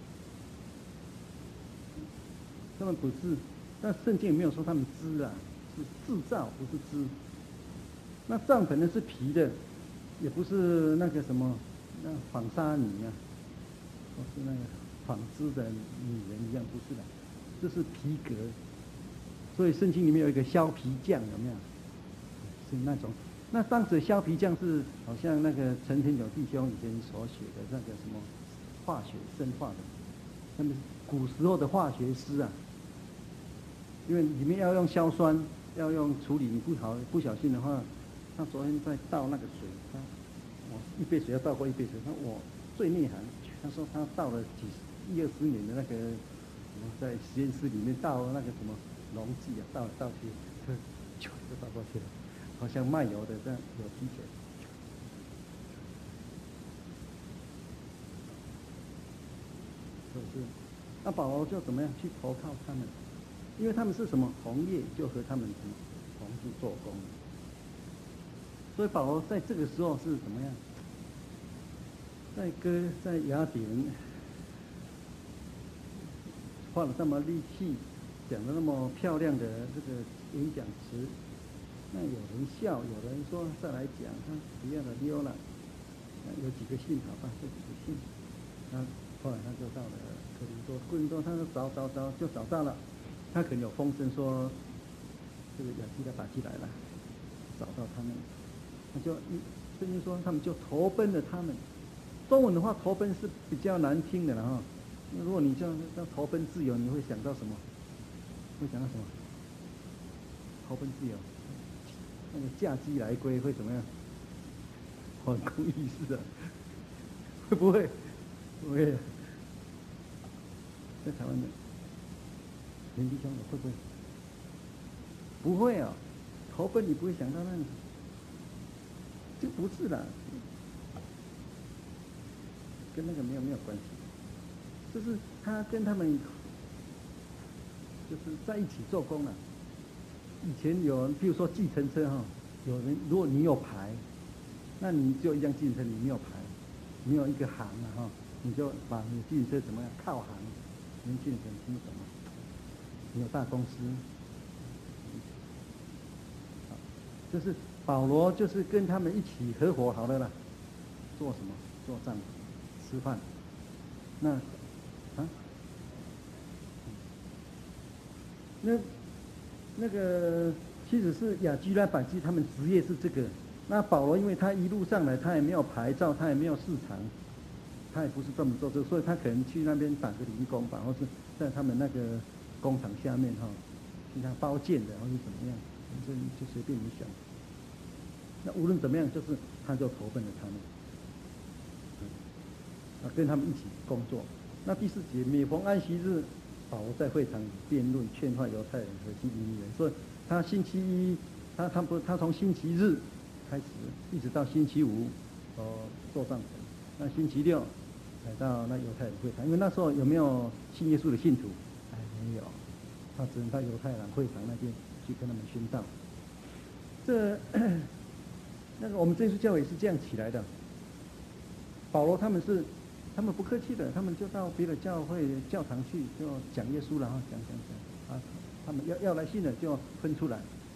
他们不是，但圣经也没有说他们织啊，是制造，不是织。那帐篷呢是皮的，也不是那个什么，那纺纱女啊，或是那个纺织的女人一样，不是的，这是皮革。所以圣经里面有一个削皮匠，有没有？是那种。那当时削皮匠是好像那个陈天友弟兄以前所写的那个什么化学生化的，他们古时候的化学师啊，因为里面要用硝酸，要用处理，你不小心的话，他昨天在倒那个水，我一杯水要倒过一杯水，我最内行，他说他倒了10-20年的那个在实验室里面倒那个什么溶剂啊，倒来倒去，就倒过去了。好像卖油的这样有提前，是不是？那保罗就怎么样去投靠他们？因为他们是什么同业，就和他们什么同时做工。所以保罗在这个时候是怎么样？在雅典花了这么力气，讲的那么漂亮的这个演讲词。那有人笑，有人说再来讲，他不要了溜了。有几个信好吧，这几个信。那后来他就到了哥林多，他就找到了。他可能有风声说，这个亚基拉、巴基来了，找到他们，他就圣经说他们就投奔了他们。中文的话，投奔是比较难听的了哈。如果你叫投奔自由，你会想到什么？会想到什么？投奔自由。那个嫁鸡来归会怎么样？皇宫意识啊？会不会？不会。在台湾的连弟兄会不会？不会啊，投奔你不会想到那样，这不是的，跟那个没有关系。就是他跟他们就是在一起做工了。以前有人，譬如说计程车哈，有人如果你有牌，那你就一辆计程车，你没有牌，没有一个行了哈，你就把你计程车怎么样靠行，年轻人听不懂吗？你有大公司，就是保罗就是跟他们一起合伙好了啦，做什么？做帐篷，吃饭，那个其实是亚居拉、百基他们职业是这个。那保罗因为他一路上来，他也没有牌照，他也没有市场，他也不是专门做这个，所以他可能去那边打个零工吧，或是在他们那个工厂下面哈，其他包建的，或是怎么样，反正就随便你想。那无论怎么样，就是他就投奔了他们，跟他们一起工作。那第4节，每逢安息日，保罗在会场里辩论，劝化犹太人和希利尼人。所以他星期一，他从星期日开始，一直到星期五，做帐篷。那星期六来到那犹太人会场，因为那时候有没有信耶稣的信徒？没有，他只能到犹太人会场那边去跟他们宣道。那个我们这次教会也是这样起来的。保罗他他们不客气的，他们就到别的教会教堂去，就讲耶稣了哈，讲啊，他们要来信的就分出来。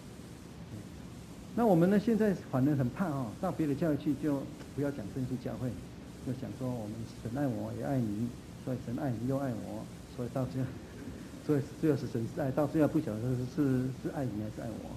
那我们呢，现在反而很怕哦，到别的教会去就不要讲真耶稣教会，就想说我们神爱我也爱你，所以神爱你又爱我，所以到最后，所以最后是神是爱，到最后不晓得是爱你还是爱我，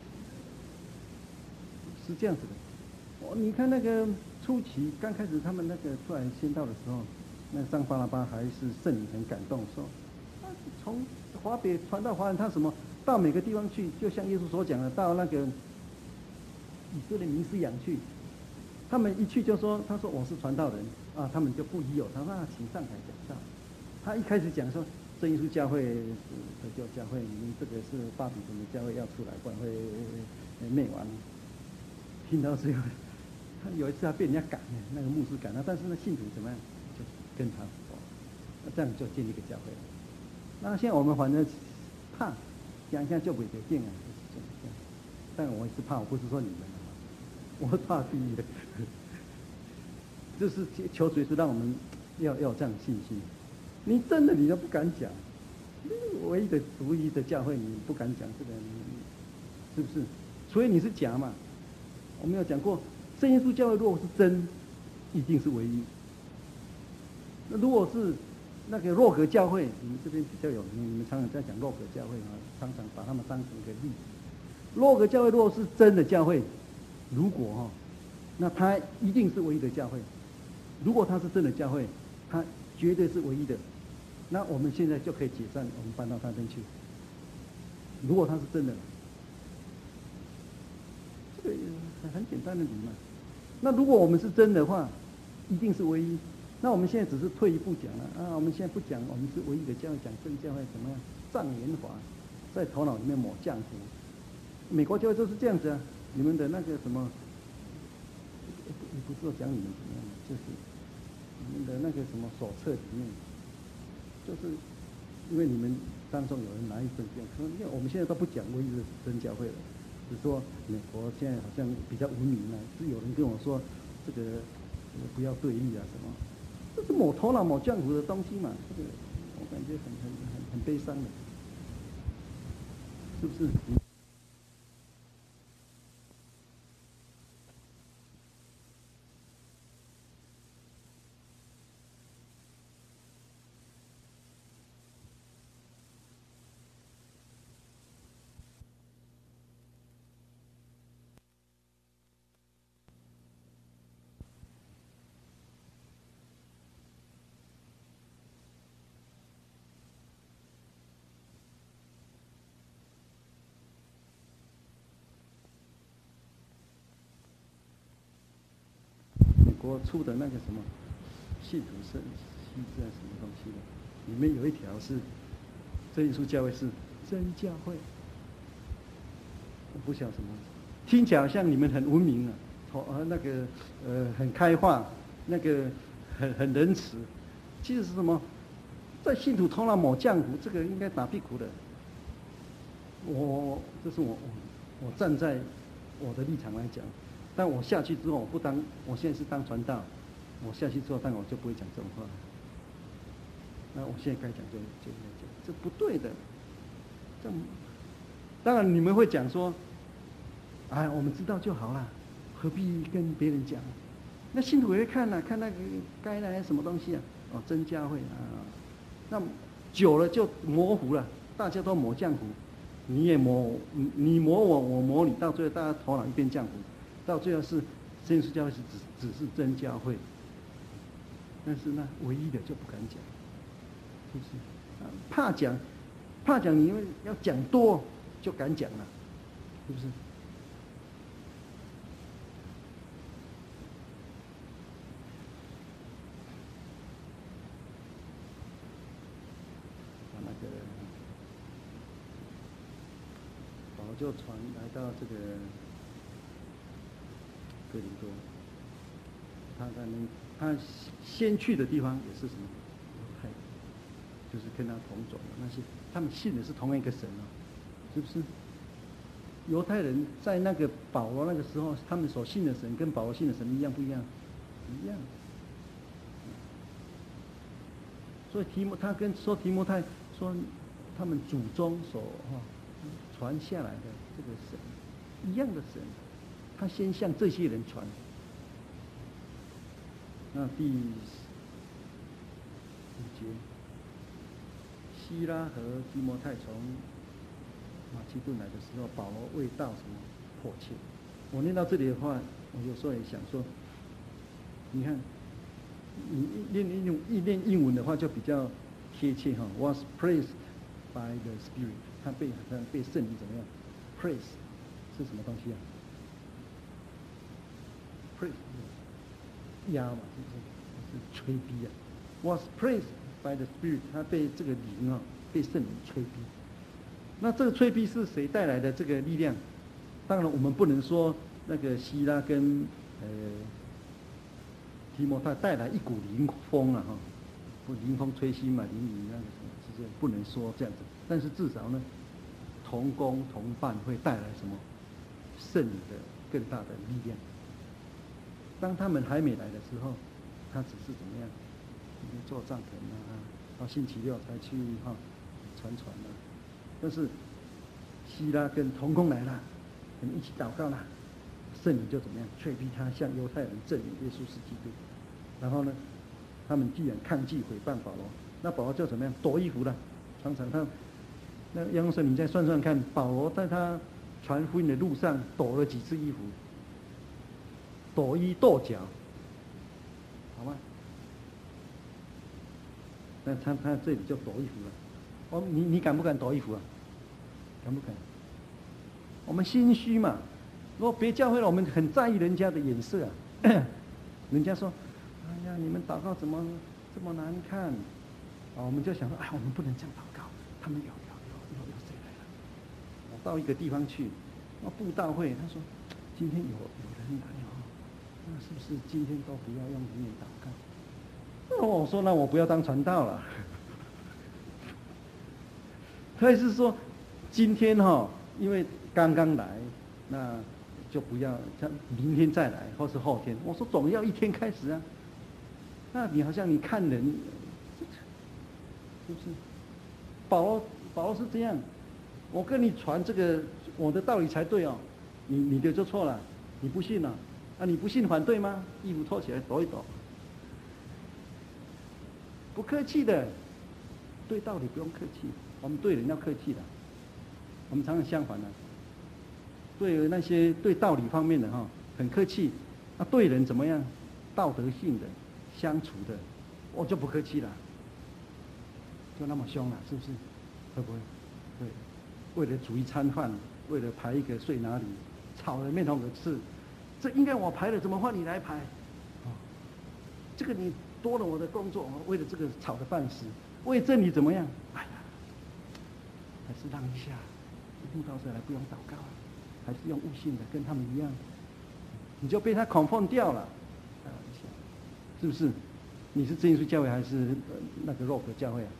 是这样子的。你看那个初期刚开始他们那个出来宣道的时候，那张巴拉巴还是圣灵很感动，说从华北传到华人，他什么到每个地方去，就像耶稣所讲的，到那个以色列民斯养去，他们一去就说，他说我是传道人啊，他们就不疑有他，说请上台讲道。他一开始讲说，真耶稣教会得救教会，你们这个是巴比伦的教会要出来，不然会灭亡。听到最后，他有一次他被人家赶，那个牧师赶他，但是那信徒怎么样，就跟他走，那这样就建立一个教会了。那现在我们反正怕讲一下就不决定啊，就是这样。但我也是怕，我不是说你们。我怕第一的，就是求主是让我们要有这样的信心。你真的你都不敢讲，唯一的独一的教会你不敢讲这个，是不是？所以你是假嘛？我们有讲过，真耶稣教会如果是真，一定是唯一。那如果是那个洛格教会，你们这边比较有名，你们常常在讲洛格教会啊，常常把他们当成一个例子。洛格教会如果是真的教会，如果那它一定是唯一的教会。如果它是真的教会，它绝对是唯一的。那我们现在就可以解散，我们搬到那边去。如果它是真的，这个很简单的理嘛。那如果我们是真的话，一定是唯一。那我们现在只是退一步讲了啊，我们现在不讲我们是唯一的教会，讲真教会怎么样？障眼法在头脑里面抹浆糊。美国教会就是这样子啊。你们的那个什么，也不是说讲你们怎么样，就是你们的那个什么手册里面，就是因为你们当中有人拿一份这样，说因为我们现在都不讲唯一的真教会了，只说美国现在好像比较文明了，是有人跟我说这个不要对立啊什么，这是抹头脑抹浆糊的东西嘛，这个我感觉很悲伤的，是不是？我出的那个什么信徒是什么东西的，里面有一条是真耶稣教会是真教会，我不晓得什么，听起来好像你们很文明啊，那个很开放，那个很仁慈，其实是什么，在信徒头脑抹浆糊，这个应该打屁股的。这是我站在我的立场来讲。但我下去之后，我现在是当传道，我下去之后，但我就不会讲这种话。那我现在该讲就应该讲，这不对的。当然你们会讲说，哎，我们知道就好了，何必跟别人讲？那信徒也会看啊，看那个该那些什么东西啊，真教会啊，那久了就模糊了，大家都抹浆糊，你也抹，你抹我，我抹你，到最后大家头脑一片浆糊。到最后是真耶稣教会只是真教会，但是呢，唯一的就不敢讲，是不是？怕讲，你因为要讲多就敢讲了，是不是？那个保罗就传来到这个哥林多，他先去的地方也是什么犹太人，就是跟他同种的那些，他们信的是同一个神啊，是不是？犹太人在那个保罗那个时候，他们所信的神跟保罗信的神一样不一样？一样。 所以他跟说提摩太说，他们祖宗所传下来的这个神一样的神，他先向这些人传。那第5节，希拉和提摩太从马其顿来的时候，保罗为道什么迫切。我念到这里的话，我有时候也想说，你看，你念英文的话就比较贴切哈。Was praised by the Spirit， 他被圣灵怎么样 ？Praise 是什么东西啊 ？Praise 压嘛，是吹逼啊。Was praised by the Spirit， 他被这个灵啊，被圣灵吹逼。那这个吹逼是谁带来的这个力量？当然，我们不能说那个希拉跟提摩太带来一股灵风啊，哈，不灵风吹熄嘛，淋雨那个什么，就是不能说这样子。但是至少呢，同工同伴会带来什么圣灵的更大的力量。当他们还没来的时候，他只是怎么样，做帐篷啊，到星期六才去传啊。但是希拉跟同工来了，我们一起祷告啦，圣灵就怎么样催逼他向犹太人证明耶稣是基督。然后呢，他们既然抗拒毁谤保罗，那保罗就怎么样躲衣服了。常常那杨老师你再算算看，保罗在他传福音的路上躲了几次衣服？躲衣跺脚，好吗？那他这里就躲衣服了。你敢不敢躲衣服啊？敢不敢？我们心虚嘛。如果别教会了，我们很在意人家的眼色啊。人家说：“哎呀，你们祷告怎么这么难看？”啊，我们就想说：“哎，我们不能这样祷告。”他们有谁来了？我到一个地方去，布道会，他说：“今天有人来哦，那是不是今天都不要用语言祷告？”那我说：“那我不要当传道了。”他也是说，今天因为刚刚来，那就不要，明天再来，或是后天。我说总要一天开始啊。那你好像你看人，是不是？保罗是这样，我跟你传这个我的道理才对哦，你的就错了，你不信了，啊你不信反对吗？衣服脱起来抖一抖，不客气的，对道理不用客气。我们对人要客气的，我们常常相反的，对那些对道理方面的很客气，那对人怎么样，道德性的相处的，我就不客气了，就那么凶了，是不是？会不会？对，为了煮一餐饭，为了排一个睡哪里，吵得面红耳赤，这应该我排的，怎么换你来排？这个你多了我的工作，为了这个吵得半死，为真理怎么样？哎呀！还是让一下，慕道者来不用祷告，还是用悟性的，跟他们一样，你就被他confirm掉了，是不是？你是真耶稣教会还是那个 rock 教会啊？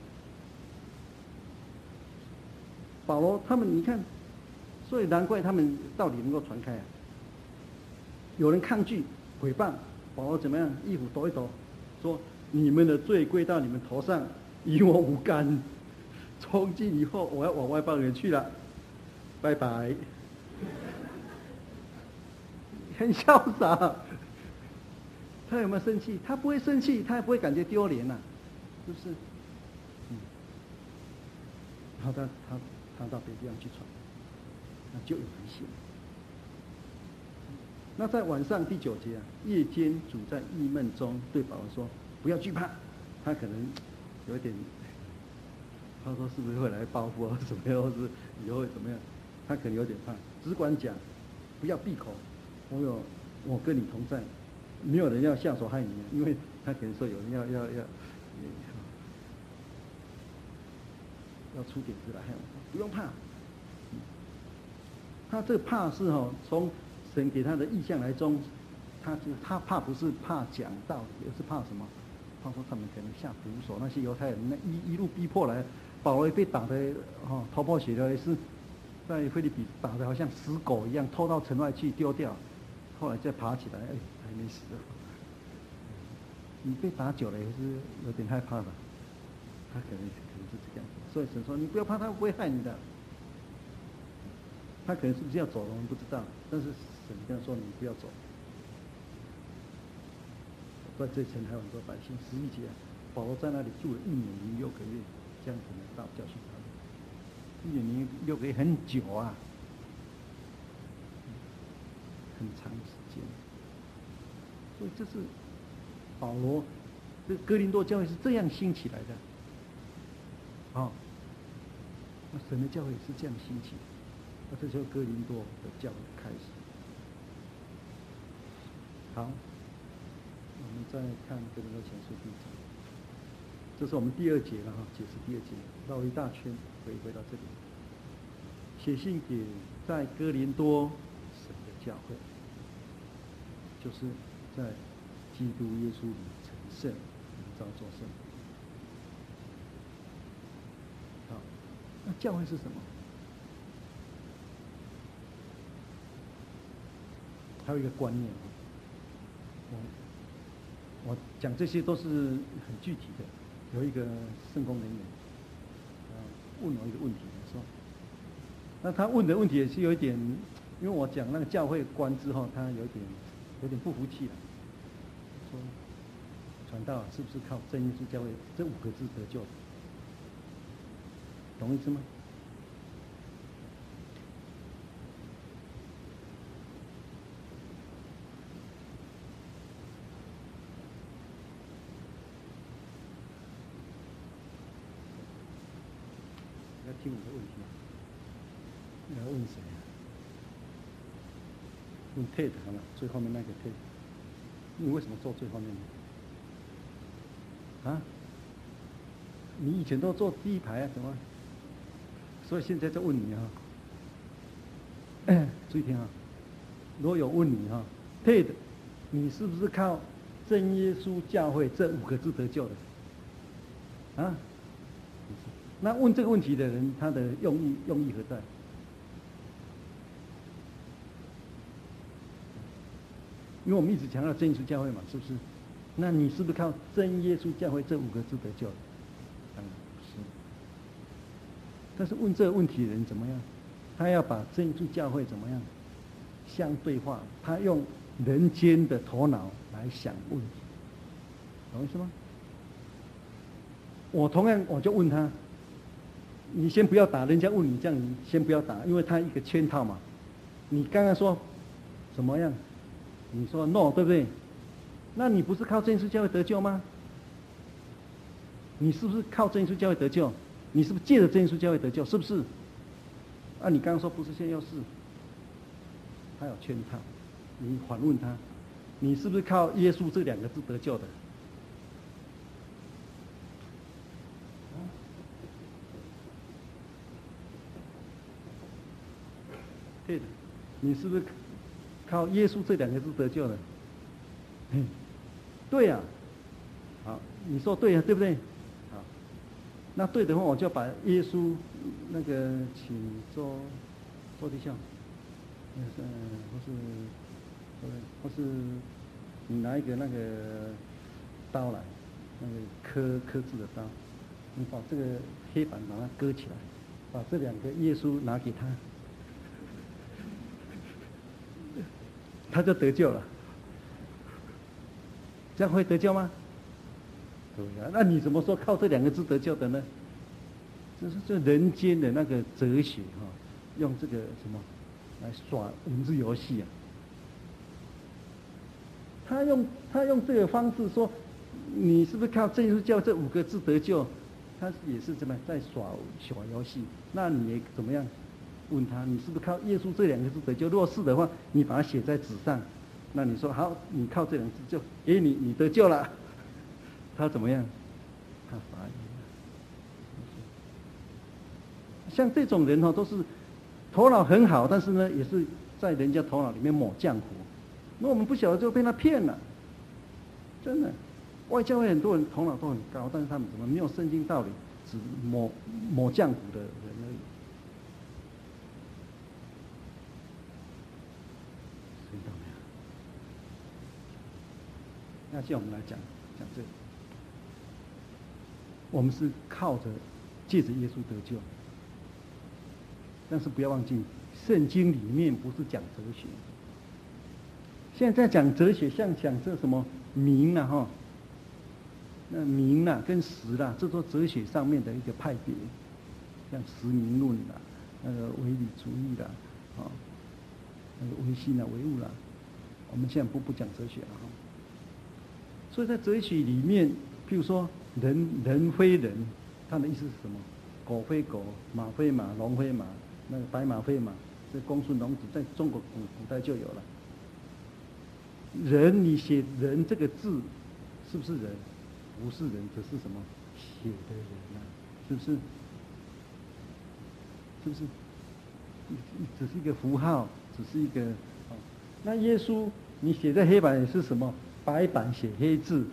保罗他们你看，所以难怪他们到底能够传开啊。有人抗拒毁谤，保罗怎么样？衣服抖一抖，说你们的罪归到你们头上，与我无干。从今以后，我要往外邦人去了，拜拜。很潇洒。他有没有生气？他不会生气，他也不会感觉丢脸呐，是不是？然后他到别地方去传，那就有人信。那在晚上第9节啊，夜间主在郁闷中对保罗说：“不要惧怕。”他可能有一点。他说：“是不是会来报复啊？怎么样？或是以后会怎么样？”他可能有点怕，只管讲，不要闭口。我跟你同在，没有人要下手害你，因为他可能说有人要出点子来害我，不用怕。他这个怕是从神给他的意象来中，他怕不是怕讲道理，而是怕什么？怕说他们可能下毒手，那些犹太人那一路逼迫来。保罗被打得头破血流，也是在腓立比打得好像死狗一样，拖到城外去丢掉，后来再爬起来，还没死。你被打久了也是有点害怕的。 他可能是这样子，所以神说你不要怕，他不会害你的。他可能是不是要走了，我们不知道，但是神跟他说你不要走。在这前还有很多百姓，11节，保罗在那里住了1年6个月，这样子的道教训他们。1年6个月很久啊，很长时间。所以这是保罗，这哥林多教会是这样兴起来的。哦，那神的教会也是这样兴起的。那这就是哥林多的教会的开始。好，我们再看哥林多前书第1章，这是我们第2节了哈，解释第2节，绕一大圈，回到这里。写信给在哥林多神的教会，就是在基督耶稣里成圣，名召作圣。好，那教会是什么？还有一个观念，我讲这些都是很具体的。有一个圣工人员，问我一个问题，说，那他问的问题也是有一点，因为我讲那个教会观之后，他有点不服气了，说传道是不是靠真耶稣教会这5个字得救的？懂意思吗？要听我的问题吗？你要问谁啊？问 Ted 好了，最后面那个 Ted， 你为什么坐最后面呢？啊？你以前都坐第1排啊，怎么？所以现在在问你啊，注意听啊，如果有问你哈 ，Ted， 你是不是靠真耶稣教会这5个字得救的？啊？那问这个问题的人，他的用意何在？因为我们一直强调真耶稣教会嘛，是不是？那你是不是靠真耶稣教会这5个字得救的？当然不是。但是问这个问题的人怎么样？他要把真耶稣教会怎么样相对化？他用人间的头脑来想问题，懂意思吗？我同样我就问他。你先不要打，人家问你这样，你先不要打，因为他一个圈套嘛。你刚刚说怎么样？你说 no 对不对？那你不是靠真耶稣教会得救吗？你是不是靠真耶稣教会得救？你是不是借着真耶稣教会得救？是不是？啊，你刚刚说不是，现在又是。他有圈套，你反问他，你是不是靠耶稣这2个字得救的？对的，你是不是靠耶稣这2个字得救的？对呀、好，你说对呀、对不对？好，那对的话，我就把耶稣那个请做弟兄，或是你拿一个那个刀来，那个刻字的刀，你把这个黑板把它割起来，把这2个耶稣拿给他。他就得救了，这样会得救吗？对呀，那你怎么说靠这2个字得救的呢？这是这人间的那个哲学哈，用这个什么来耍文字游戏啊？他用这个方式说，你是不是靠真耶稣教这5个字得救？他也是怎么在耍游戏？那你也怎么样？问他，你是不是靠耶稣这2个字得救？如果是的话，你把它写在纸上。那你说好，你靠这2个字就，你得救了。他怎么样？他傻眼了。像这种人都是头脑很好，但是呢，也是在人家头脑里面抹浆糊。那我们不晓得就被他骗了。真的，外教会很多人头脑都很高，但是他们怎么没有圣经道理，只抹浆糊的人而已。听到没有？那现在我们来讲这个。 我们是靠着借着耶稣得救。但是不要忘记，圣经里面不是讲哲学。现在讲哲学，像讲这什么名啊哈，那名啊跟实啦，这都哲学上面的一个派别，像实名论啦，那个唯理主义啦，啊，那个唯心啊、唯物啦，我们现在不讲哲学了哈。所以在哲学里面，譬如说人非人，它的意思是什么？狗非狗，马非马，龙非马，那个白马非马，这公孙龙子在中国古代就有了。人，你写人这个字，是不是人？不是人，只是什么写的人啊？是不是？是不是？只是一个符号，只是一个。哦，那耶稣，你写在黑板也是什么？白板写黑字。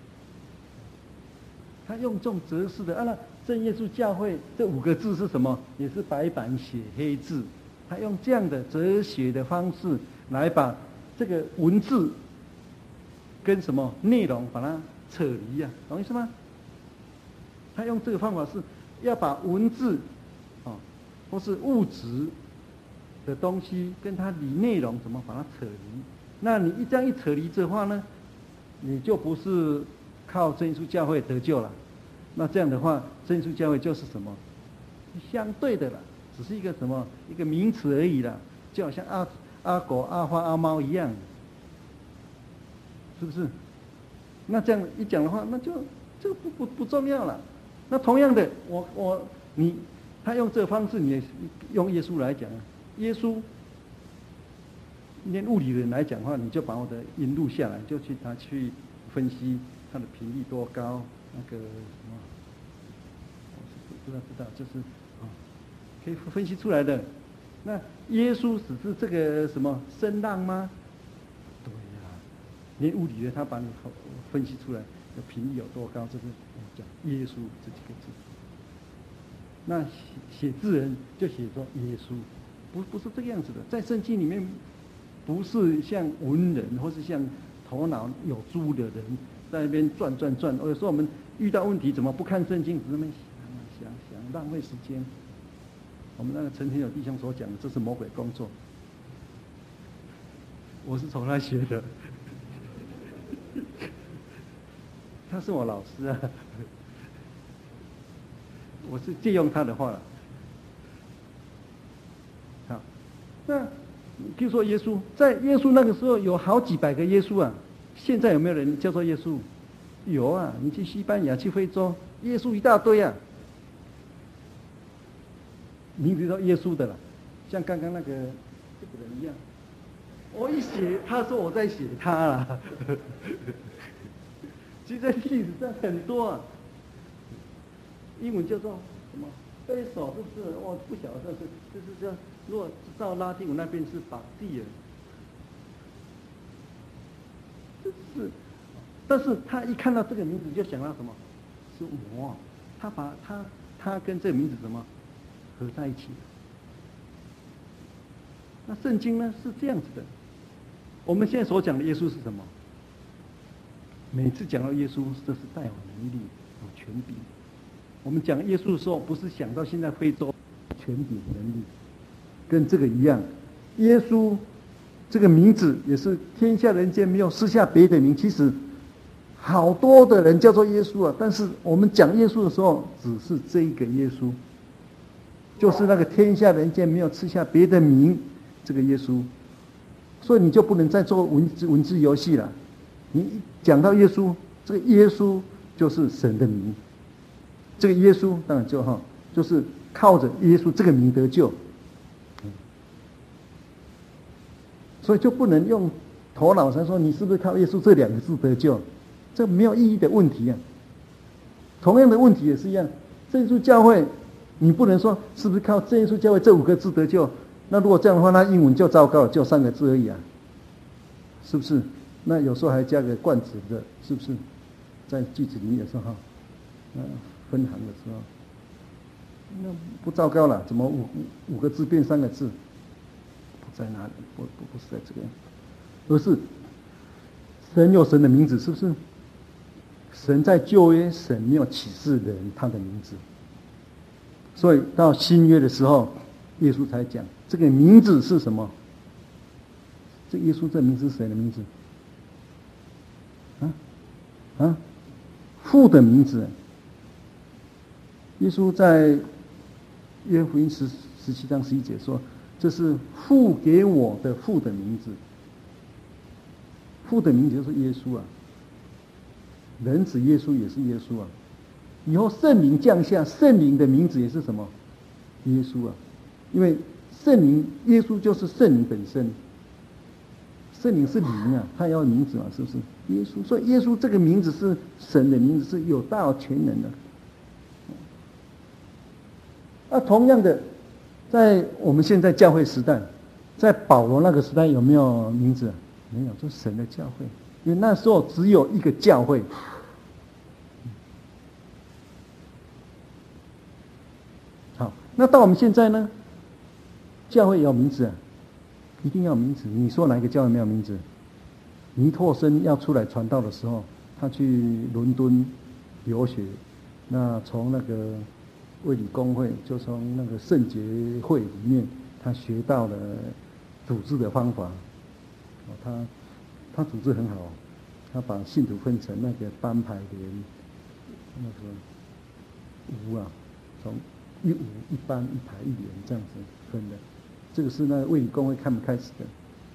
他用这种哲式的，那正耶稣教会这5个字是什么？也是白板写黑字。他用这样的哲学的方式来把这个文字跟什么内容把它扯离啊，懂意思吗？他用这个方法是要把文字啊，或是物质的东西跟它里内容怎么把它扯离。那你这样一扯离的话呢，你就不是靠真耶稣教会得救了。那这样的话，真耶稣教会就是什么？相对的了，只是一个什么一个名词而已啦，就好像阿狗、阿花、阿猫一样，是不是？那这样一讲的话，那就这个不重要了。那同样的，他用这个方式，你也用耶稣来讲啊。耶稣，连物理人来讲的话，你就把我的音录下来，就去分析它的频率多高，那个什么，我是知道，就是啊，可以分析出来的。那耶稣只是这个什么声浪吗？对呀，连物理人他把你分析出来的频率有多高，这是讲耶稣这几个字。那写字人就写作耶稣，不是这个样子的，在圣经里面不是像文人或是像头脑有珠的人在那边转。有时候我们遇到问题怎么不看圣经，只是那么想，浪费时间。我们那个陈天友弟兄所讲的，这是魔鬼工作。我是从他学的，他是我老师啊，我是借用他的话了。好，那譬如说耶稣，在耶稣那个时候有好几百个耶稣啊，现在有没有人叫做耶稣？有啊，你去西班牙、去非洲，耶稣一大堆啊，名字叫耶稣的啦，像刚刚那个这个人一样。我一写，他说我在写他啦。其实在历史上很多啊，英文叫做什么？贝索是不是？我不晓得就是叫，如果照拉丁文那边是巴蒂尔，是，但是他一看到这个名字就想到什么？是我，他把他跟这个名字什么合在一起。那圣经呢是这样子的。我们现在所讲的耶稣是什么？每次讲到耶稣，这是带有能力、有权柄。我们讲耶稣的时候，不是想到现在非洲权柄能力，跟这个一样。耶稣这个名字也是天下人间没有私下别的名。其实好多的人叫做耶稣啊，但是我们讲耶稣的时候，只是这一个耶稣，就是那个天下人间没有赐下别的名，这个耶稣。所以你就不能再做文字游戏了。你一讲到耶稣，这个耶稣就是神的名。这个耶稣当然就是靠着耶稣这个名得救。所以就不能用头脑上说你是不是靠耶稣这2个字得救，这没有意义的问题啊。同样的问题也是一样，真耶稣教会，你不能说是不是靠真耶稣教会这5个字得救。那如果这样的话，那英文就糟糕了，就3个字而已啊，是不是？那有时候还加个冠词的，是不是？在句子里面的时候，分行的时候，那不糟糕了？怎么五个字变3个字？不在哪里？不是在这个，而是神有神的名字，是不是？ 神在旧约，神没有启示人他的名字，所以到新约的时候，耶稣才讲这个名字是什么。这耶稣这名字是谁的名字？父的名字。耶稣在约福音17章11节说，这是父给我的父的名字。父的名字就是耶稣啊，人子耶稣也是耶稣啊。以后圣灵降下，圣灵的名字也是什么？耶稣啊，因为圣灵耶稣就是圣灵本身，圣灵是灵啊，他要名字嘛，是不是？耶稣，所以耶稣这个名字是神的名字，是有大有全能的。同样的，在我们现在教会时代，在保罗那个时代有没有名字？没有，这是神的教会，因为那时候只有一个教会。好，那到我们现在呢？教会也有名字啊，一定要有名字。你说哪一个教会没有名字？尼托生要出来传道的时候，他去伦敦留学，那从那个卫理公会，就从那个圣洁会里面，他学到了组织的方法。他组织很好，他把信徒分成那个班排连，那个伍啊，从一伍、一班、一排、一连这样子分的。这个是那个卫理公会开始的。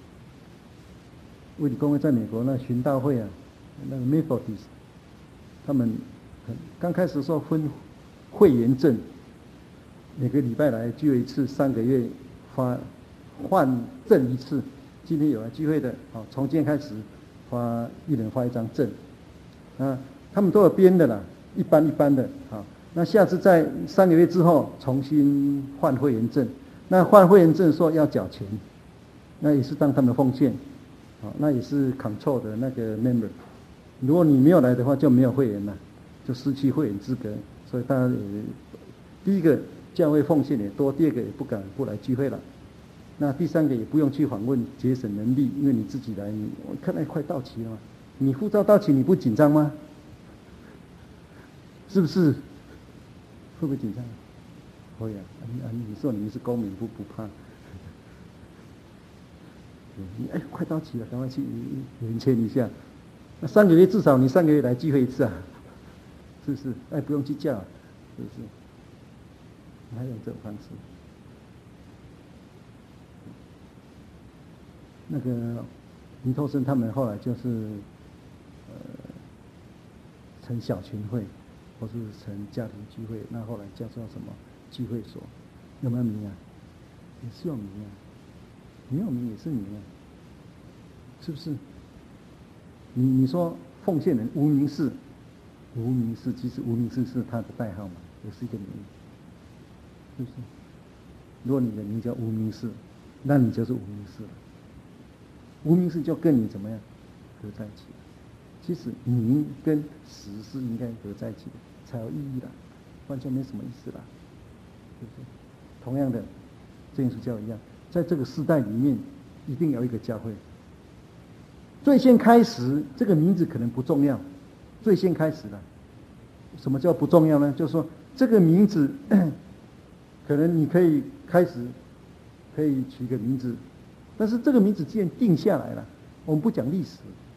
卫理公会在美国那巡道会啊，那个 Methodist， 他们刚开始的时候分会员证，每个礼拜来聚会一次，3个月换证一次。今天有来聚会的，从今天开始一人发一张证，他们都有编的啦，一般的，那下次在3个月之后重新换会员证，那换会员证说要缴钱，那也是当他们的奉献，那也是 control 的那个 member， 如果你没有来的话就没有会员了，就失去会员资格，所以大家第一个教会奉献也多，第二个也不敢不来聚会了。那第3个也不用去访问，节省人力，因为你自己来，我看来快到期了嘛，你护照到期你不紧张吗？是不是？会不会紧张？会啊，你说你是公民不怕？快到期了，赶快去延签一下。那3个月至少你3个月来聚会一次啊，是不是？不用去叫，是不是？还有这种方式。那个尼托生他们后来就是成小群会，或是成家庭聚会，那后来叫做什么聚会所？有没有名啊？也是有名啊，没有名也是名啊，是不是？你说奉献人无名氏，其实无名氏是他的代号嘛，也是一个名，是不是？如果你的名叫无名氏，那你就是无名氏了。无名氏就跟你怎么样合在一起？其实名跟实是应该合在一起的，才有意义的，完全没什么意思啦，对不对？同样的，真耶稣教一样，在这个时代里面，一定有一个教会。最先开始，这个名字可能不重要，最先开始的，什么叫不重要呢？就是说这个名字，可能你可以开始可以取个名字。但是这个名字既然定下来了，我们不讲历史，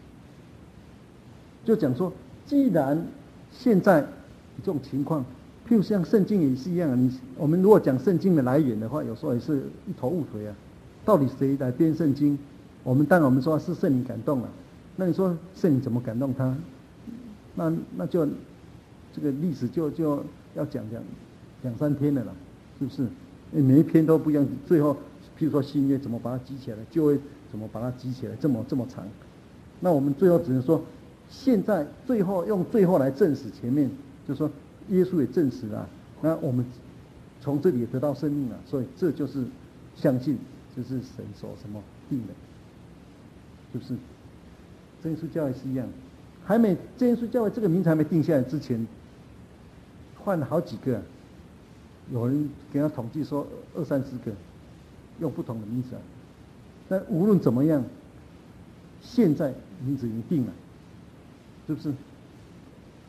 就讲说，既然现在这种情况，譬如像圣经也是一样，我们如果讲圣经的来源的话，有时候也是一头雾水啊。到底谁来编圣经？当然我们说是圣灵感动了，那你说圣灵怎么感动他？那就这个历史就要讲2-3天了啦，是不是？每一篇都不一样，最后。譬如说新约怎么把它集起来，就会怎么把它集起来，这么长。那我们最后只能说，现在最后用最后来证实前面，就是说耶稣也证实了，那我们从这里也得到生命了，所以这就是相信，这是神所什么定的，是不是？真耶稣教会是一样，真耶稣教会这个名字还没定下来之前，换了好几个，有人给他统计说20-30个。用不同的名字啊，但无论怎么样，现在名字已经定了，是不是？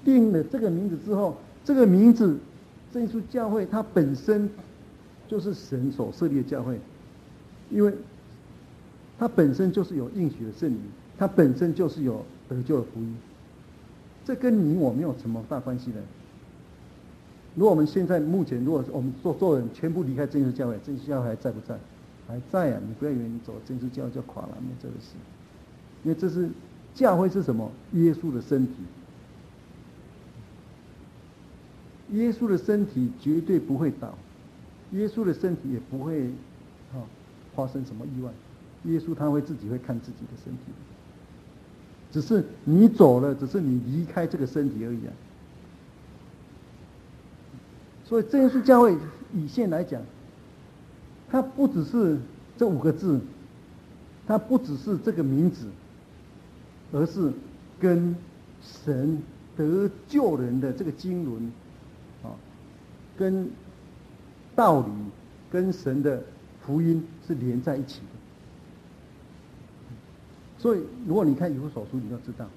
定了这个名字之后，这个名字真耶稣教会它本身就是神所设立的教会，因为它本身就是有应许的圣灵，它本身就是有得救的福音，这跟你我没有什么大关系的。如果我们现在目前，如果我们做人全部离开真耶稣教会，真耶稣教会还在不在？还在啊！你不要以为你走真耶稣教会就垮了，没有这个事。因为这是教会是什么？耶稣的身体。耶稣的身体绝对不会倒，耶稣的身体也不会发生什么意外。耶稣他会自己会看自己的身体，只是你走了，只是你离开这个身体而已啊。所以真耶稣教会以现来讲，它不只是这5个字，它不只是这个名字，而是跟神得救人的这个经纶跟道理跟神的福音是连在一起的。所以如果你看以弗所书，你就知道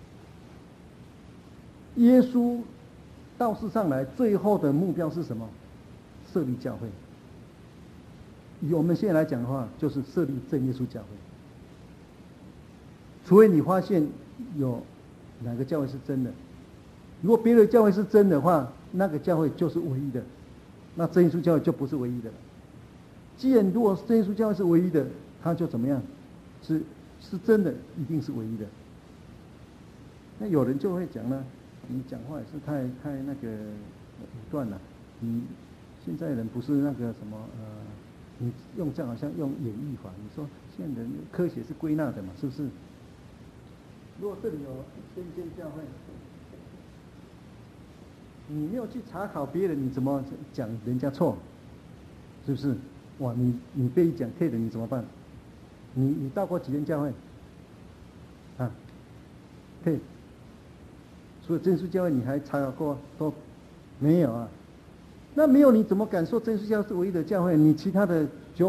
耶稣到世上来最后的目标是什么？设立教会。以我们现在来讲的话，就是设立真耶稣教会。除非你发现有哪个教会是真的，如果别的教会是真的话，那个教会就是唯一的，那真耶稣教会就不是唯一的了。既然如果真耶稣教会是唯一的，它就怎么样？是真的，一定是唯一的。那有人就会讲呢，你讲话也是太那个武断了。你现在人不是那个什么你用这样好像用演绎法。你说现在人科学是归纳的嘛，是不是？如果这里有先见教会，你没有去查考别人，你怎么讲人家错？是不是？哇，你被讲退了，你怎么办？你到过几间教会？啊，退。除了真耶稣教会，你还查考过都没有啊？那没有，你怎么敢说真耶稣教会是唯一的教会？你其他的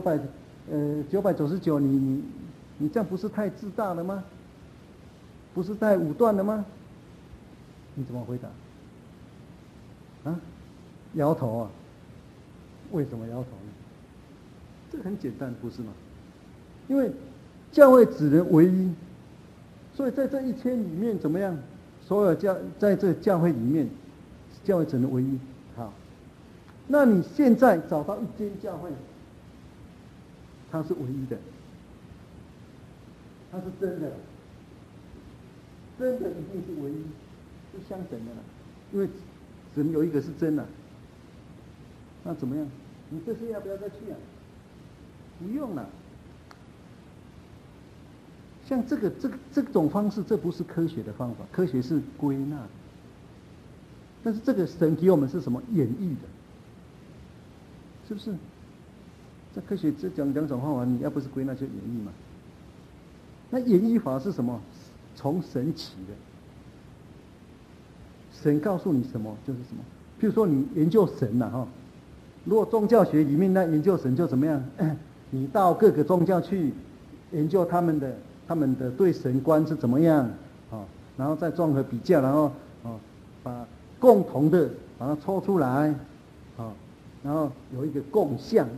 999，你这样不是太自大了吗？不是太武断了吗？你怎么回答？啊，摇头啊？为什么摇头呢？这很简单，不是吗？因为教会只能唯一，所以在这1000里面怎么样？所有在这个教会里面，教会只能唯一。好，那你现在找到一间教会，它是唯一的，它是真的，真的一定是唯一，是相等的了，因为只能有一个是真的。那怎么样？你这次要不要再去啊？不用了。像这种方式，这不是科学的方法，科学是归纳。但是这个神给我们是什么？演绎的，是不是？这科学只讲2种方法，你要不是归纳就演绎嘛。那演绎法是什么？从神起的，神告诉你什么就是什么。譬如说你研究神呐，如果宗教学里面那研究神就怎么样？你到各个宗教去研究他们的对神观是怎么样然后再综合比较，然后把共同的把它抽出来然后有一个共相。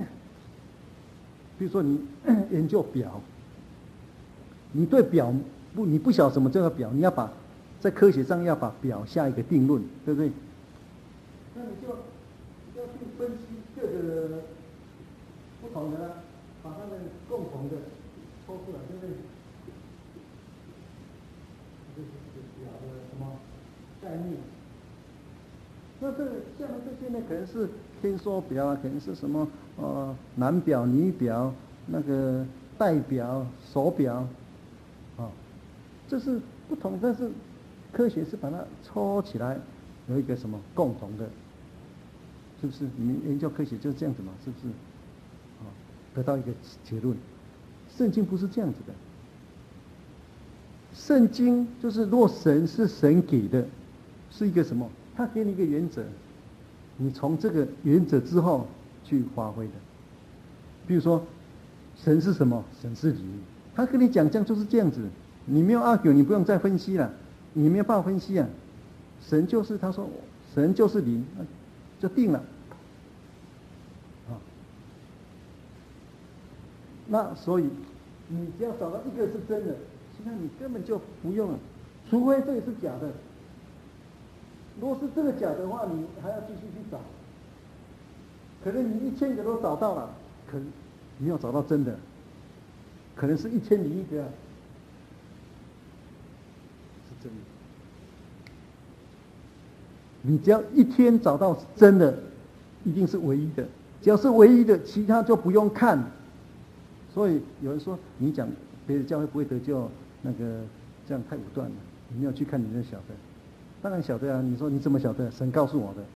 比如说你研究表，你对表你不晓得什么叫做表，你要把在科学上要把表下一个定论，对不对？那你就要去分析各个不同的，把它们共同的抽出来，对不对？这是表的什么概念？那下面这些呢，可能是天梭表啊，可能是什么男表、女表，那个代表、手表这是不同，但是科学是把它抽起来，有一个什么共同的，是不是？你们研究科学就是这样子嘛，是不是？得到一个结论。圣经不是这样子的，圣经就是若神是神给的，是一个什么？他给你一个原则，你从这个原则之后去发挥的。比如说，神是什么？神是灵，他跟你讲这样就是这样子。你没有argue，你不用再分析了，你没有办法分析啊。 神就是他说神就是灵，就定了。啊，那所以你只要找到一个是真的，其他你根本就不用了，除非这个是假的。如果是这个假的话，你还要继续去找，可能你1000个都找到了，可能你要找到真的，可能是1001个啊，是真的。你只要一天找到真的，一定是唯一的。只要是唯一的，其他就不用看。所以有人说你讲别的教会不会得救，那个这样太武断了。你没有去看，你就晓得。当然晓得啊！你说你怎么晓得？神告诉我的。